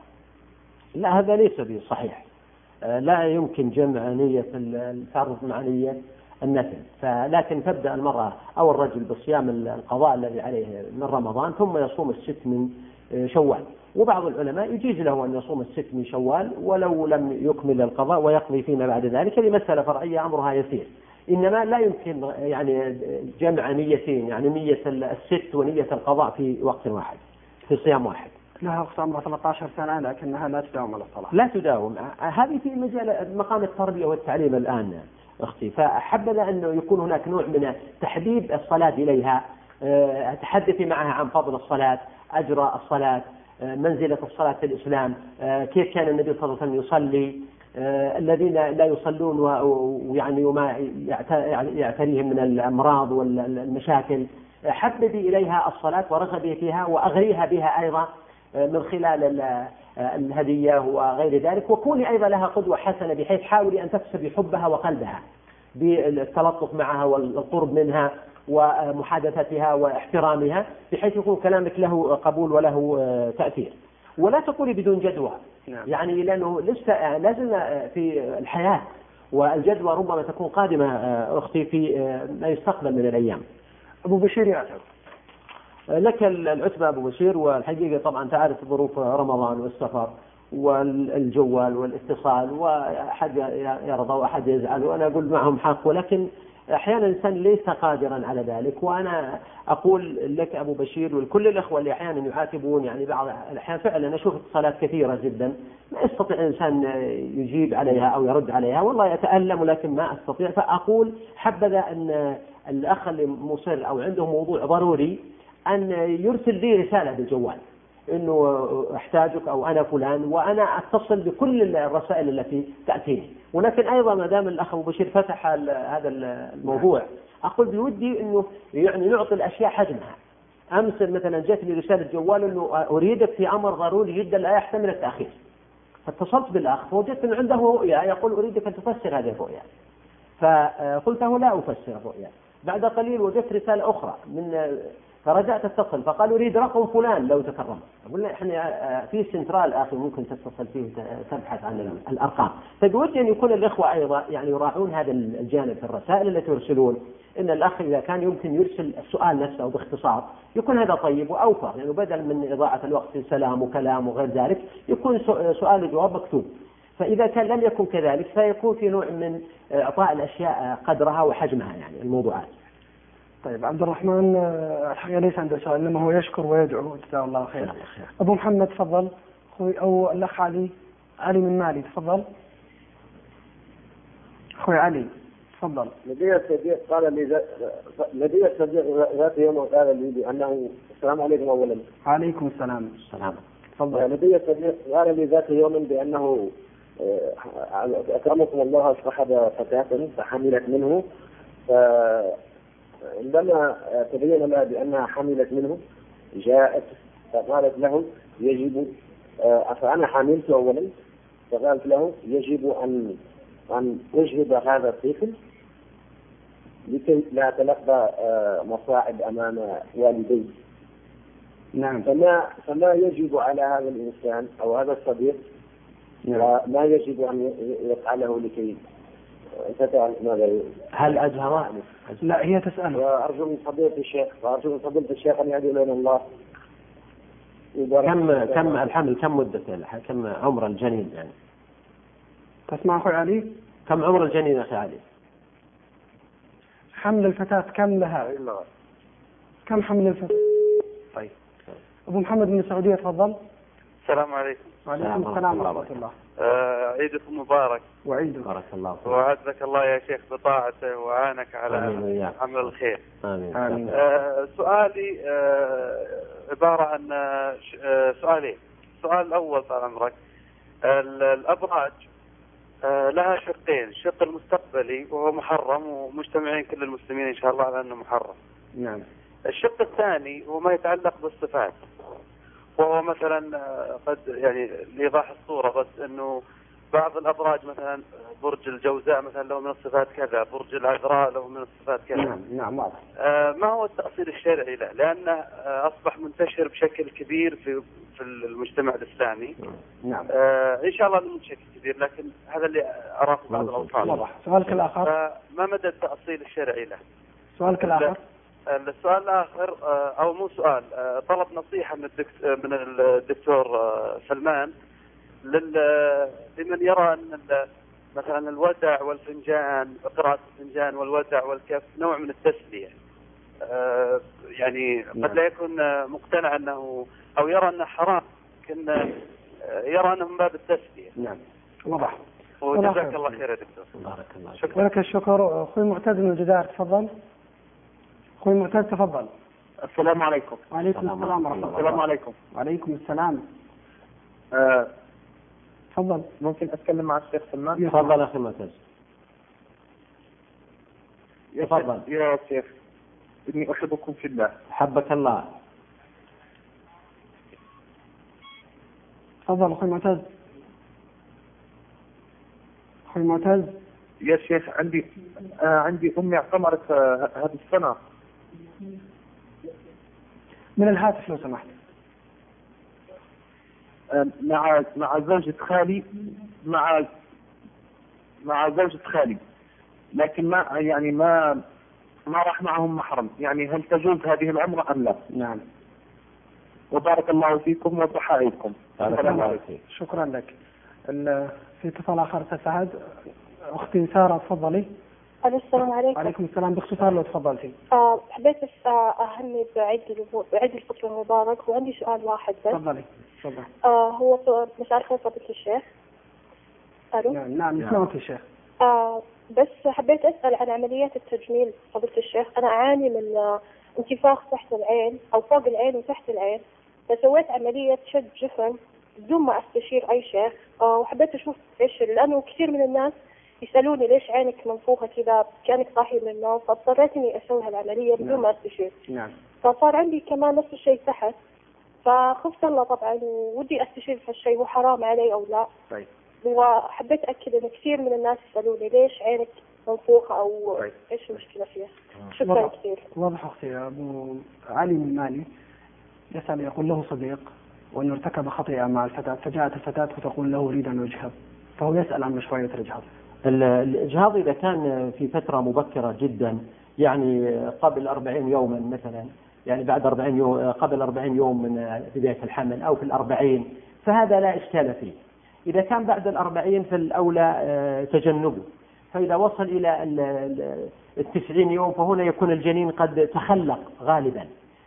Speaker 1: لا هذا ليس بصحيح. لا يمكن جمع نية الفرض مع نية النفل، لكن تبدأ المرأة أو الرجل بصيام القضاء الذي عليه من رمضان ثم يصوم الست من شوال. وبعض العلماء يجيز له أن يصوم الست من شوال ولو لم يكمل القضاء ويقضي فيما بعد ذلك، لمسألة فرعية أمرها يسير. إنما لا يمكن يعني جمع نيتين، يعني نية الست ونية القضاء في وقت واحد في صيام واحد.
Speaker 8: لها أخت عمرها 13 سنة لكنها لا تداوم على الصلاة.
Speaker 1: لا تداوم. هذه في مجال مقام التربية والتعليم الآن أختي، فحبذا أنه يكون هناك نوع من تحبيب الصلاة إليها، تحدثي معها عن فضل الصلاة، أجر الصلاة، منزلة الصلاة في الإسلام، كيف كان النبي صلى الله عليه وسلم يصلي، الذين لا يصلون ويعني وما يعتريهم من الأمراض والمشاكل. حببي إليها الصلاة ورغبي فيها وأغريها بها أيضا من خلال الهدية وغير ذلك، وكوني أيضا لها قدوة حسنة بحيث حاولي أن تكسبي حبها وقلبها بالتلطف معها والقرب منها ومحادثتها واحترامها، بحيث يكون كلامك له قبول وله تأثير. ولا تقولي بدون جدوى. يعني لأنه لازم في الحياة والجدوى ربما تكون قادمة أختي في ما يستقبل من الأيام.
Speaker 8: أبو بشير يعتبر
Speaker 1: لك العتبة أبو بشير، والحقيقة طبعا تعرف ظروف رمضان والسفر والجوال والاتصال، وأحد يرضى وأحد يزعل، وأنا أقول معهم حق، ولكن أحيانا الإنسان ليس قادرا على ذلك. وأنا أقول لك أبو بشير ولكل الأخوة اللي أحيانا يعاتبون، يعني بعض الأحيان فعلا أشوف اتصالات كثيرة جدا ما يستطيع الإنسان يجيب عليها أو يرد عليها، والله يتألم ولكن ما أستطيع. فأقول حبذا أن الأخ اللي مصر أو عنده موضوع ضروري أن يرسل لي رسالة بالجوال إنه أحتاجك أو أنا فلان، وأنا أتصل بكل الرسائل التي تأتيني. ولكن أيضا ما دام الأخ أبو بشير فتح هذا الموضوع، أقول بودي إنه يعني نعطي الأشياء حجمها. أمس مثلا جت لي رسالة جوال إنه أريدك في أمر ضروري جدا لا يحتمل التأخير، فاتصلت بالأخ فوجدت إنه عنده رؤيا يقول أريدك أن تفسر هذه الرؤيا، فقلت له لا أفسر الرؤيا. بعد قليل وجدت رسالة أخرى فرجعت اتصل فقال أريد رقم فلان لو تكرم. أقول له إحنا في سنترال آخر ممكن تتصل فيه تبحث عن الأرقام. فبودي أن يكون الإخوة أيضا يعني يراعون هذا الجانب في الرسائل التي يرسلون، إن الأخ إذا كان يمكن يرسل السؤال نفسه باختصار يكون هذا طيب وأوفر، يعني بدل من إضاعة الوقت في سلام وكلام وغير ذلك يكون سؤال وجواب مكتوب. فإذا كان لم يكن كذلك فيكون في نوع من إعطاء الأشياء قدرها وحجمها، يعني الموضوعات.
Speaker 8: طيب عبد الرحمن الحقيقة ليس عنده سؤال إنما هو يشكر ويدعو، جزاه الله خير. أبو محمد تفضل. أو الأخ علي من مالي تفضل. أخوي علي تفضل.
Speaker 13: لدي الصديق ذات يوم قال لي بأنه السلام عليكم أولا.
Speaker 8: عليكم السلام.
Speaker 13: تفضل. لدي الصديق قال لي ذات يوم بأنه أكرمكم الله صاحب فتاة فحملت منه، عندما تبين لها بأنها حملت منه جاءت فقالت له يجب فأنا حملت أولا، فقالت له يجب أن أجهد هذا الطفل لكي لا تلقى مصاعب أمام والديه.
Speaker 8: نعم.
Speaker 13: فما يجب على هذا الإنسان أو هذا الصديق ما يجب أن يفعله لكي تتعرف ماذا
Speaker 1: هل أجهر؟
Speaker 8: لا هي تسأل.
Speaker 13: وأرجو من فضيلة الشيخ أن يهدي لنا الله.
Speaker 1: كم الحمل، كم مدة كم عمر الجنين يعني؟
Speaker 8: تسمع أخوي علي؟
Speaker 1: كم عمر الجنين أخي علي؟
Speaker 8: حمل الفتاة كم لها؟ كم حمل الفتاة؟
Speaker 1: طيب
Speaker 8: أبو محمد من السعودية تفضل.
Speaker 14: السلام عليكم.
Speaker 8: وعليكم السلام ورحمة الله.
Speaker 14: عيدكم مبارك.
Speaker 8: وعيدك.
Speaker 1: بارك الله فيك.
Speaker 14: وعزك الله يا شيخ بطاعته وعانك على عمل الخير.
Speaker 1: آمين.
Speaker 8: آمين.
Speaker 14: سؤالي عبارة عن سؤالين. السؤال الأول طال عمرك، الأبراج لها شقين، الشق المستقبلي وهو محرم ومجتمعين كل المسلمين إن شاء الله على أنه محرم.
Speaker 8: نعم.
Speaker 14: الشق الثاني هو ما يتعلق بالصفات، وهو مثلا قد يعني لإيضاح الصورة بس أنه بعض الأبراج مثلا برج الجوزاء مثلا له من الصفات كذا، برج العذراء له من الصفات كذا.
Speaker 8: نعم واضح.
Speaker 14: ما هو التأصيل الشرعي له؟ لأنه أصبح منتشر بشكل كبير في المجتمع الإسلامي.
Speaker 8: نعم.
Speaker 14: إن شاء الله مو بشكل كبير، لكن هذا اللي أراه في بعض الأوصال.
Speaker 8: واضح. سؤالك الآخر.
Speaker 14: ما مدى التأصيل الشرعي له؟
Speaker 8: سؤالك الآخر.
Speaker 14: السؤال الآخر أو مو سؤال، طلب نصيحة من الدكتور سلمان لمن يرى أن مثلا الودع والفنجان، قراءة الفنجان والودع والكف نوع من التسلية. يعني قد لا يكون مقتنع أنه أو يرى أنه حرام، لكن يرى أنه من باب التسلية.
Speaker 8: نعم واضح.
Speaker 14: وجزاك الله خير يا دكتور.
Speaker 1: بارك الله.
Speaker 8: شكرا لك الشكر. أخوي معتز من الجزائر تفضل. أخوي معتز تفضل.
Speaker 11: السلام عليكم.
Speaker 8: وعليكم السلام ورحمة الله.
Speaker 11: السلام عليكم.
Speaker 8: وعليكم السلام. تفضل.
Speaker 11: ممكن أتكلم مع الشيخ سلمان؟
Speaker 1: تفضل أخي معتز. تفضل.
Speaker 11: يا شيخ إني أحبكم في الله.
Speaker 1: حبك الله.
Speaker 8: تفضل أخوي معتز. أخوي معتز.
Speaker 11: يا شيخ عندي أمي اعتمرت هذه السنة.
Speaker 8: من الهاتف لو سمحت.
Speaker 11: مع زوجة خالي، مع زوجة خالي، لكن ما راح معهم محرم. يعني هل تجوز هذه العمرة أم لا؟
Speaker 8: نعم.
Speaker 11: وبارك الله فيكم وبحائكم.
Speaker 1: بارك الله فيك.
Speaker 8: شكرا لك. في اتصال آخر تسعد. أختي سارة تفضلي.
Speaker 15: السلام عليكم.
Speaker 8: وعليكم السلام. باختصار لو تفضلتي.
Speaker 15: حبيت بس أهني بعيد الفطر المبارك، وعندي سؤال واحد بس.
Speaker 8: تفضلي. تفضل.
Speaker 15: هو مساء الخير فضيلة الشيخ. ألو.
Speaker 8: نعم نسمعك يا شيخ.
Speaker 15: بس حبيت أسأل عن عمليات التجميل فضيلة الشيخ. أنا أعاني من انتفاخ تحت العين أو فوق العين وتحت العين، فسويت عملية شد جفن بدون ما أستشير أي شيخ. وحبيت أشوف إيش، لأنه كثير من الناس يسألوني ليش عينك منفوخة كذا كأنك صاحي من النوم، فاضطريت إني أسوي هالعملية بدون ما أستشير.
Speaker 8: نعم.
Speaker 15: فصار عندي كمان نفس الشيء تحت، فخفت الله طبعا ودي أستشير في هالشيء وحرام علي أو لا.
Speaker 8: طيب.
Speaker 15: وحبيت أكد إن كثير من الناس يسألوني ليش عينك منفوخة أو
Speaker 8: طيب.
Speaker 15: إيش المشكلة فيها. شكرا كثير.
Speaker 8: واضح أختي. أبو علي من مالي يسأل، يقول له صديق وأنه ارتكب خطيئة مع الفتاة، فجاءت الفتاة وتقول له أريد أن أجهض، فهو يسأل عن مشروعية الإجهاض.
Speaker 1: الإجهاض إذا كان في فترة مبكرة جدا، يعني قبل 40 يوما مثلا، يعني بعد 40 يوم، قبل 40 يوم من بداية الحمل أو في 40، فهذا لا إشكال فيه. إذا كان بعد 40 فالأولى تجنبه. فإذا وصل إلى 90 يوم فهنا يكون الجنين قد تخلق غالبا،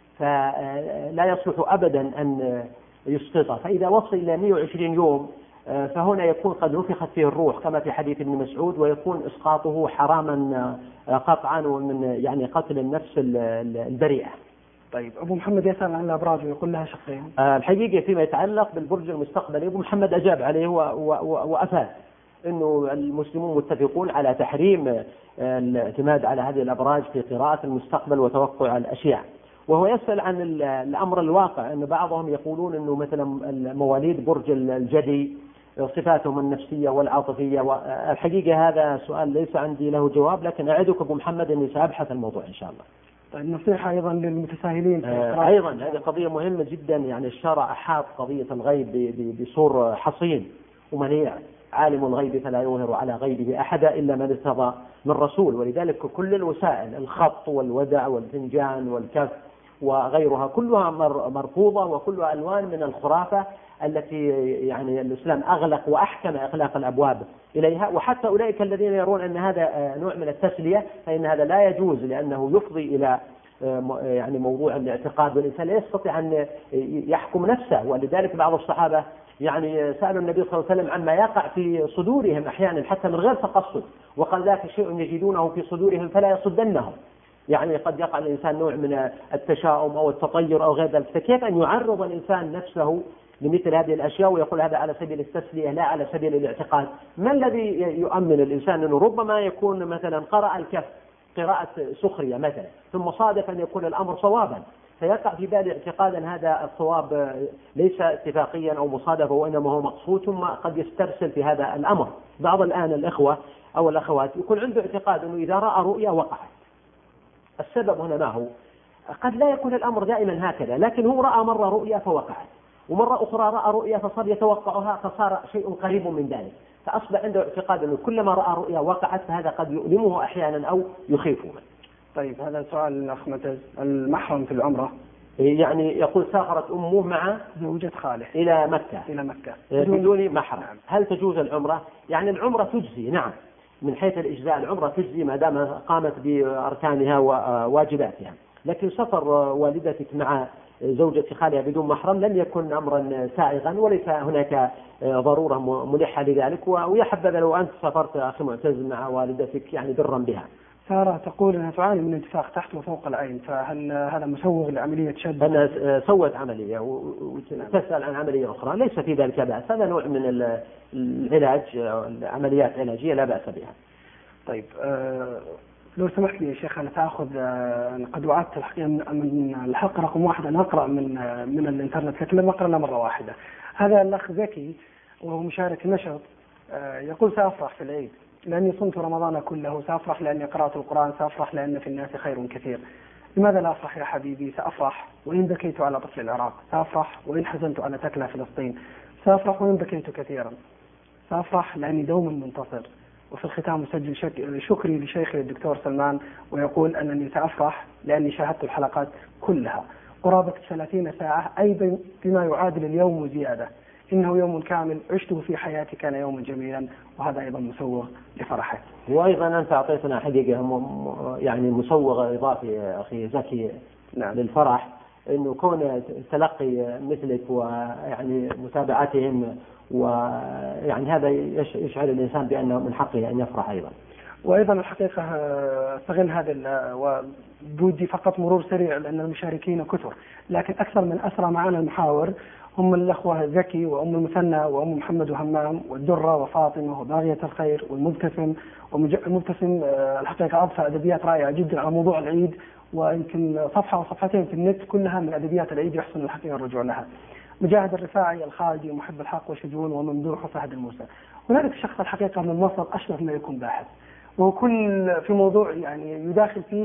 Speaker 1: فلا يصلح أبدا أن يسقطه. فإذا وصل إلى 120 يوم فهنا يكون قد نفخت فيه الروح كما في حديث ابن مسعود، ويكون إسقاطه حراما قطعا ومن يعني قتل النفس البريئة.
Speaker 8: طيب. أبو محمد يسأل عن الأبراج ويقول لها شقين.
Speaker 1: الحقيقة فيما يتعلق بالبرج المستقبلي أبو محمد أجاب عليه وأفاد أنه المسلمون متفقون على تحريم الاعتماد على هذه الأبراج في قراءة المستقبل وتوقع الأشياء. وهو يسأل عن الأمر الواقع، أن بعضهم يقولون أنه مثلا مواليد برج الجدي صفاتهم النفسية والعاطفية، والحقيقة هذا سؤال ليس عندي له جواب، لكن أعدك أبو محمد أني سأبحث الموضوع إن شاء الله.
Speaker 8: طيب. نصيحة أيضا للمتساهلين
Speaker 1: أيضا هذه قضية مهمة جدا. يعني الشرع أحاط قضية الغيب بصور حصين ومنيع. عالم الغيب فلا يظهر على غيبه أحدا إلا من ارتضى من رسول، ولذلك كل الوسائل، الخط والودع والفنجان والكف وغيرها كلها مرفوضة، وكلها ألوان من الخرافة التي يعني الإسلام أغلق وأحكم إغلاق الأبواب إليها. وحتى أولئك الذين يرون أن هذا نوع من التسلية فإن هذا لا يجوز، لأنه يفضي إلى يعني موضوع الاعتقاد، والإنسان لا يستطيع أن يحكم نفسه. ولذلك بعض الصحابة يعني سألوا النبي صلى الله عليه وسلم عما يقع في صدورهم أحيانا حتى من غير تقصد، وقال ذاك شيء يجدونه في صدورهم فلا يصدنهم. يعني قد يقع الإنسان نوع من التشاؤم أو التطير أو غير ذلك، فكيف أن يعرض الإنسان نفسه لمثل هذه الأشياء ويقول هذا على سبيل التسلية لا على سبيل الاعتقاد؟ ما الذي يؤمن الإنسان أنه ربما يكون مثلا قرأ الكف قراءة سخرية مثلا ثم صادف أن يكون الأمر صوابا، فيقع في بالي اعتقادا هذا الصواب ليس اتفاقيا أو مصادفة وإنما هو مقصود، ثم قد يسترسل في هذا الأمر. بعض الآن الإخوة أو الأخوات يكون عنده اعتقاد أنه إذا رأى رؤيا وقعت. السبب هنا ما هو؟ قد لا يكون الأمر دائما هكذا، لكن هو رأى مرة رؤيا فوقعت، ومرة أخرى رأى رؤيا فصار يتوقعها فصار شيء قريب من ذلك، فأصبح عنده اعتقاد أنه كلما رأى رؤيا وقعت، فهذا قد يؤلمه أحيانا أو يخيفه.
Speaker 8: طيب هذا سؤال الأخ معتز، المحرم في العمرة
Speaker 1: يعني يقول سافرت أمه مع
Speaker 8: زوجة خاله
Speaker 1: إلى مكة بدون محرم، هل تجوز العمرة؟ يعني العمرة تجزي، نعم، من حيث الإجزاء العمرة تجزي ما دام قامت بأركانها وواجباتها، لكن سفر والدتك مع زوجة خالها بدون محرم لن يكن أمرا سائغا، وليس هناك ضرورة ملحة لذلك، ويحبذ لو أنت سافرت أخي معتز مع والدتك يعني برا بها.
Speaker 8: سارة تقول أنها تعاني من انتفاخ تحت وفوق العين، فهل هذا مسوغ لعملية شد؟
Speaker 1: أنا سوت عملية وتسأل عن عملية أخرى، ليس في ذلك بأس، هذا نوع من العلاج، عمليات علاجية لا بأس بها.
Speaker 8: طيب لو سمحت لي يا شيخ أنا تأخذ قد وعدت الحقيقة من الحلقة رقم 1 أن أقرأ من الإنترنت، لكن لم أقرأ مرة واحدة. هذا الأخ زكي وهو مشارك نشط يقول سأفرح في العيد لأني صمت رمضان كله، سأفرح لأني قرأت القرآن، سأفرح لأن في الناس خير كثير. لماذا لا أفرح يا حبيبي؟ سأفرح وإن بكيت على طفل العراق، سأفرح وإن حزنت على تكلة فلسطين، سأفرح وإن بكيت كثيرا، سأفرح لأني دوما منتصر. وفي الختام أسجل شكري لشيخي الدكتور سلمان، ويقول أنني سأفرح لأني شاهدت الحلقات كلها قرابة 30 ساعة، أي بما يعادل اليوم وزيادة. إنه يوم كامل عشته في حياتي، كان يوما جميلا، وهذا أيضا مسوغ لفرحه.
Speaker 1: وأيضا أنت أعطيتنا حقيقة يعني مسوغ إضافي أخي زكي
Speaker 8: نعم.
Speaker 1: للفرح، إنه كون تلقي مثلك ويعني متابعتهم، ويعني هذا يشعر الإنسان بأنه من حقه أن يفرح أيضا.
Speaker 8: وأيضا الحقيقة استغل هذا وبودي فقط مرور سريع لأن المشاركين كثر، لكن أكثر من أسرى معنا المحاور هم الأخوة زكي وأم المثنى وأم محمد وهمام والدرة وفاطمة وباغية الخير والمبتسم والمبتسم. الحقيقة أضفى أدبيات رائعة جدا على موضوع العيد، ويمكن صفحة وصفحتين في النت كلها من أدبيات العيد يحسن الحقيقة الرجوع لها. مجاهد الرفاعي الخالدي ومحب الحق وشجون وممدوح وفهد الموسى. هناك شخص الحقيقة من مصر أشرف ما يكون باحث، وكل في موضوع يعني يداخل فيه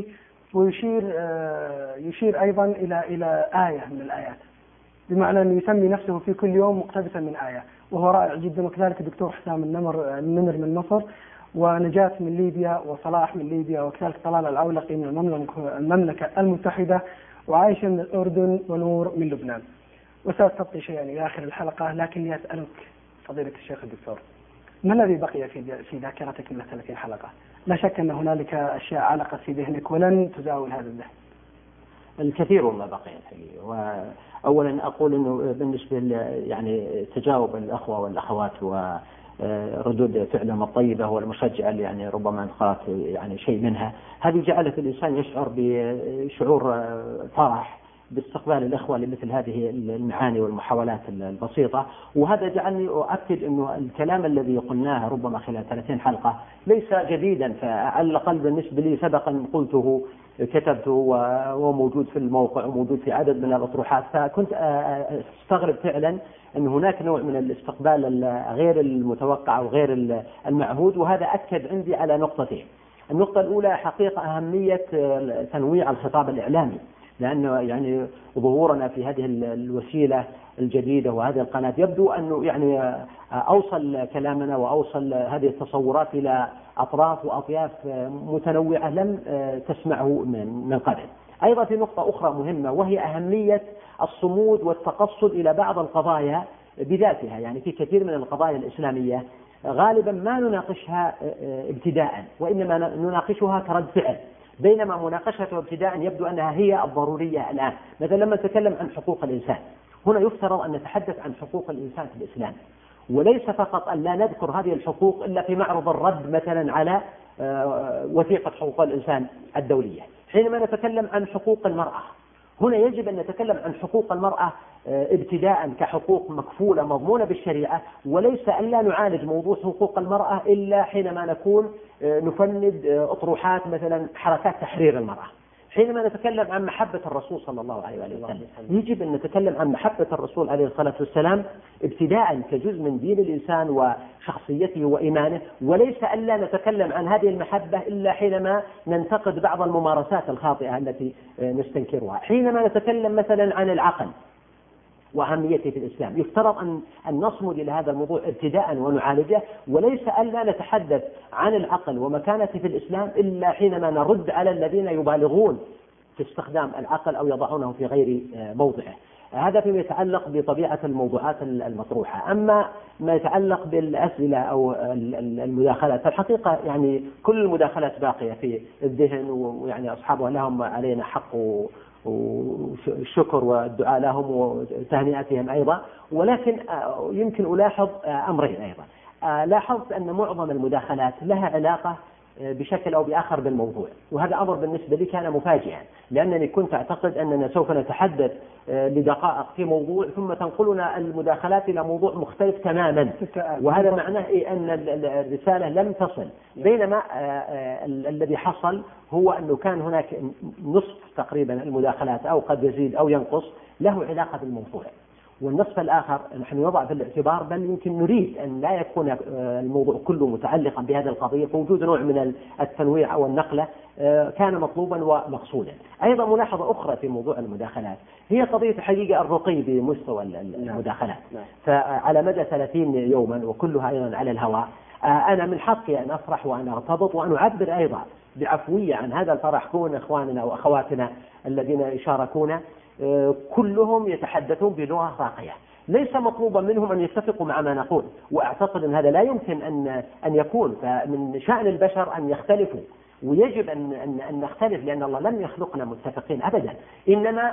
Speaker 8: ويشير أيضا إلى آية من الآيات، بمعنى أنه يسمي نفسه في كل يوم مقتبسا من آية، وهو رائع جدا. وكذلك الدكتور حسام النمر من مصر، ونجاة من ليبيا، وصلاح من ليبيا، وكذلك طلال العولقي من المملكة المتحدة، وعائشة من الأردن، ونور من لبنان. وسأستبقي شيئا إلى آخر الحلقة، لكني أسألك فضيلة الشيخ الدكتور، ما الذي بقي في ذاكرتك من 30 حلقة؟ لا شك أن هنالك أشياء علقت في ذهنك ولن تزاول هذا الذهن.
Speaker 1: الكثير والله بقي الحقيقة. وأولا أقول أنه بالنسبة يعني تجاوب الأخوة والأخوات وردود فعلهم الطيبة والمشجعة اللي يعني ربما أن قرأت يعني شيء منها، هذه جعلت الإنسان يشعر بشعور فرح باستقبال الأخوة لمثل هذه المعاني والمحاولات البسيطة. وهذا جعلني أؤكد أنه الكلام الذي قلناه ربما خلال 30 حلقة ليس جديدا، فعلى الأقل بالنسبة لي سبقا قلته كتبته وموجود في الموقع وموجود في عدد من الأطروحات، فكنت استغرب فعلا أن هناك نوع من الاستقبال غير المتوقع وغير المعهود. وهذا أكد عندي على نقطتين. النقطة الأولى حقيقة أهمية تنويع الخطاب الإعلامي، لأنه يعني ظهورنا في هذه الوسيلة الجديدة وهذه القناة يبدو أنه يعني أوصل كلامنا وأوصل هذه التصورات إلى أطراف وأطياف متنوعة لم تسمعه من قبل. أيضا في نقطة أخرى مهمة، وهي أهمية الصمود والتقصد إلى بعض القضايا بذاتها. يعني في كثير من القضايا الإسلامية غالبا ما نناقشها ابتداء، وإنما نناقشها كرد فعل، بينما مناقشته ابتداء يبدو أنها هي الضرورية الآن. مثلا لما نتكلم عن حقوق الإنسان هنا يفترض أن نتحدث عن حقوق الإنسان في الإسلام، وليس فقط أن لا نذكر هذه الحقوق إلا في معرض الرد مثلا على وثيقة حقوق الإنسان الدولية. حينما نتكلم عن حقوق المرأة هنا يجب أن نتكلم عن حقوق المرأة ابتداء كحقوق مكفولة مضمونة بالشريعة، وليس أن لا نعالج موضوع حقوق المرأة إلا حينما نكون نفند أطروحات مثلا حركات تحرير المرأة. حينما نتكلم عن محبة الرسول صلى الله عليه وسلم يجب أن نتكلم عن محبة الرسول عليه الصلاة والسلام ابتداء كجزء من دين الإنسان وشخصيته وإيمانه، وليس ألا نتكلم عن هذه المحبة إلا حينما ننتقد بعض الممارسات الخاطئة التي نستنكرها. حينما نتكلم مثلا عن العقل وأهميته في الإسلام يفترض أن نصمد إلى هذا الموضوع ابتداء ونعالجه، وليس ألا نتحدث عن العقل ومكانته في الإسلام إلا حينما نرد على الذين يبالغون في استخدام العقل أو يضعونه في غير موضعه. هذا فيما يتعلق بطبيعة الموضوعات المطروحة. أما ما يتعلق بالأسئلة أو المداخلات فالحقيقة يعني كل المداخلات باقية في الذهن، ويعني أصحابها لهم علينا حق والشكر والدعاء لهم وتهنئتهم أيضا، ولكن يمكن ألاحظ أمرين أيضا. لاحظت أن معظم المداخلات لها علاقة بشكل أو بآخر بالموضوع، وهذا أمر بالنسبة لي كان مفاجئا، لأنني كنت أعتقد أننا سوف نتحدث لدقائق في موضوع ثم تنقلنا المداخلات إلى موضوع مختلف تماما، وهذا معناه أن الرسالة لم تصل. بينما الذي حصل هو أنه كان هناك نصف تقريبا المداخلات أو قد يزيد أو ينقص له علاقة بالموضوع، والنصف الآخر نحن نضع في الاعتبار بل يمكن نريد أن لا يكون الموضوع كله متعلقا بهذه القضية، فوجود نوع من التنويع أو النقلة كان مطلوبا ومقصودا. أيضا ملاحظة أخرى في موضوع المداخلات هي قضية حقيقة الرقي بمستوى المداخلات. فعلى مدى 30 يوما وكلها أيضا على الهواء أنا من حقي أن أفرح وأن أرتبط وأن أعبر أيضا بعفوية عن هذا الفرح، كون إخواننا وأخواتنا الذين يشاركون كلهم يتحدثون بلغة راقية، ليس مطلوبا منهم أن يتفقوا مع ما نقول، وأعتقد أن هذا لا يمكن أن يكون، فمن شأن البشر أن يختلفوا، ويجب أن نختلف لأن الله لم يخلقنا متفقين أبدا، إنما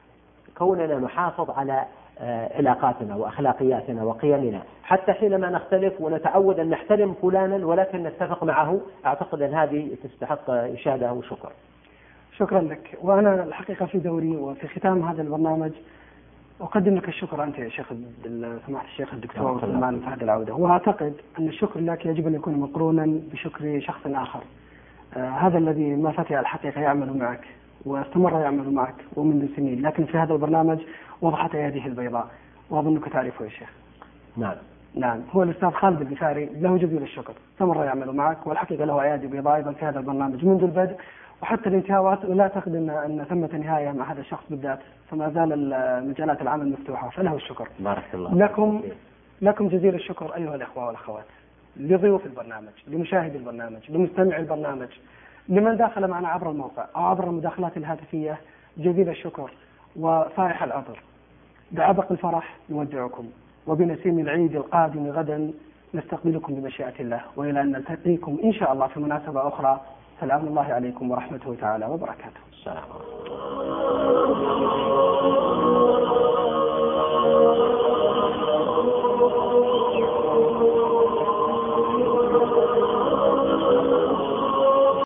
Speaker 1: كوننا نحافظ على علاقاتنا وأخلاقياتنا وقيمنا حتى حينما نختلف ونتعود أن نحترم فلانا ولكن نتفق معه. أعتقد أن هذه تستحق إشادة وشكر.
Speaker 8: شكرا لك. وأنا الحقيقة في دوري وفي ختام هذا البرنامج أقدم لك الشكر أنت يا شيخ سماحة الشيخ الدكتور سلمان فهد العودة، وأعتقد أن الشكر لك يجب أن يكون مقرونا بشكر شخص آخر، هذا الذي ما فتح الحقيقة يعمل معك واستمر يعمل معك ومنذ سنين، لكن في هذا البرنامج وضحت يده البيضاء، وأظنك تعرفه يا شيخ. نعم هو الأستاذ خالد البفاري، له جزيل الشكر، استمر يعمل معك والحقيقة له أيادي بيضاء أيضا في هذا البرنامج منذ البدء وحتى الانتهاء، ولا أعتقد أن ثمة نهاية مع هذا الشخص بالذات، فما زال مجالات العمل مفتوحة، فله الشكر.
Speaker 1: بارك الله
Speaker 8: لكم جزيل الشكر أيها الأخوة والأخوات، لضيوف البرنامج، لمشاهدي البرنامج، لمستمعي البرنامج، لمن داخل معنا عبر الموقع أو عبر المداخلات الهاتفية، جزيل الشكر وفائح العطر. بعبق الفرح نودعكم، وبنسيم العيد القادم غدا نستقبلكم بمشيئة الله، وإلى أن نلتقيكم إن شاء الله في مناسبة أخرى. سلام الله عليكم ورحمته تعالى وبركاته.
Speaker 1: السلام عليكم.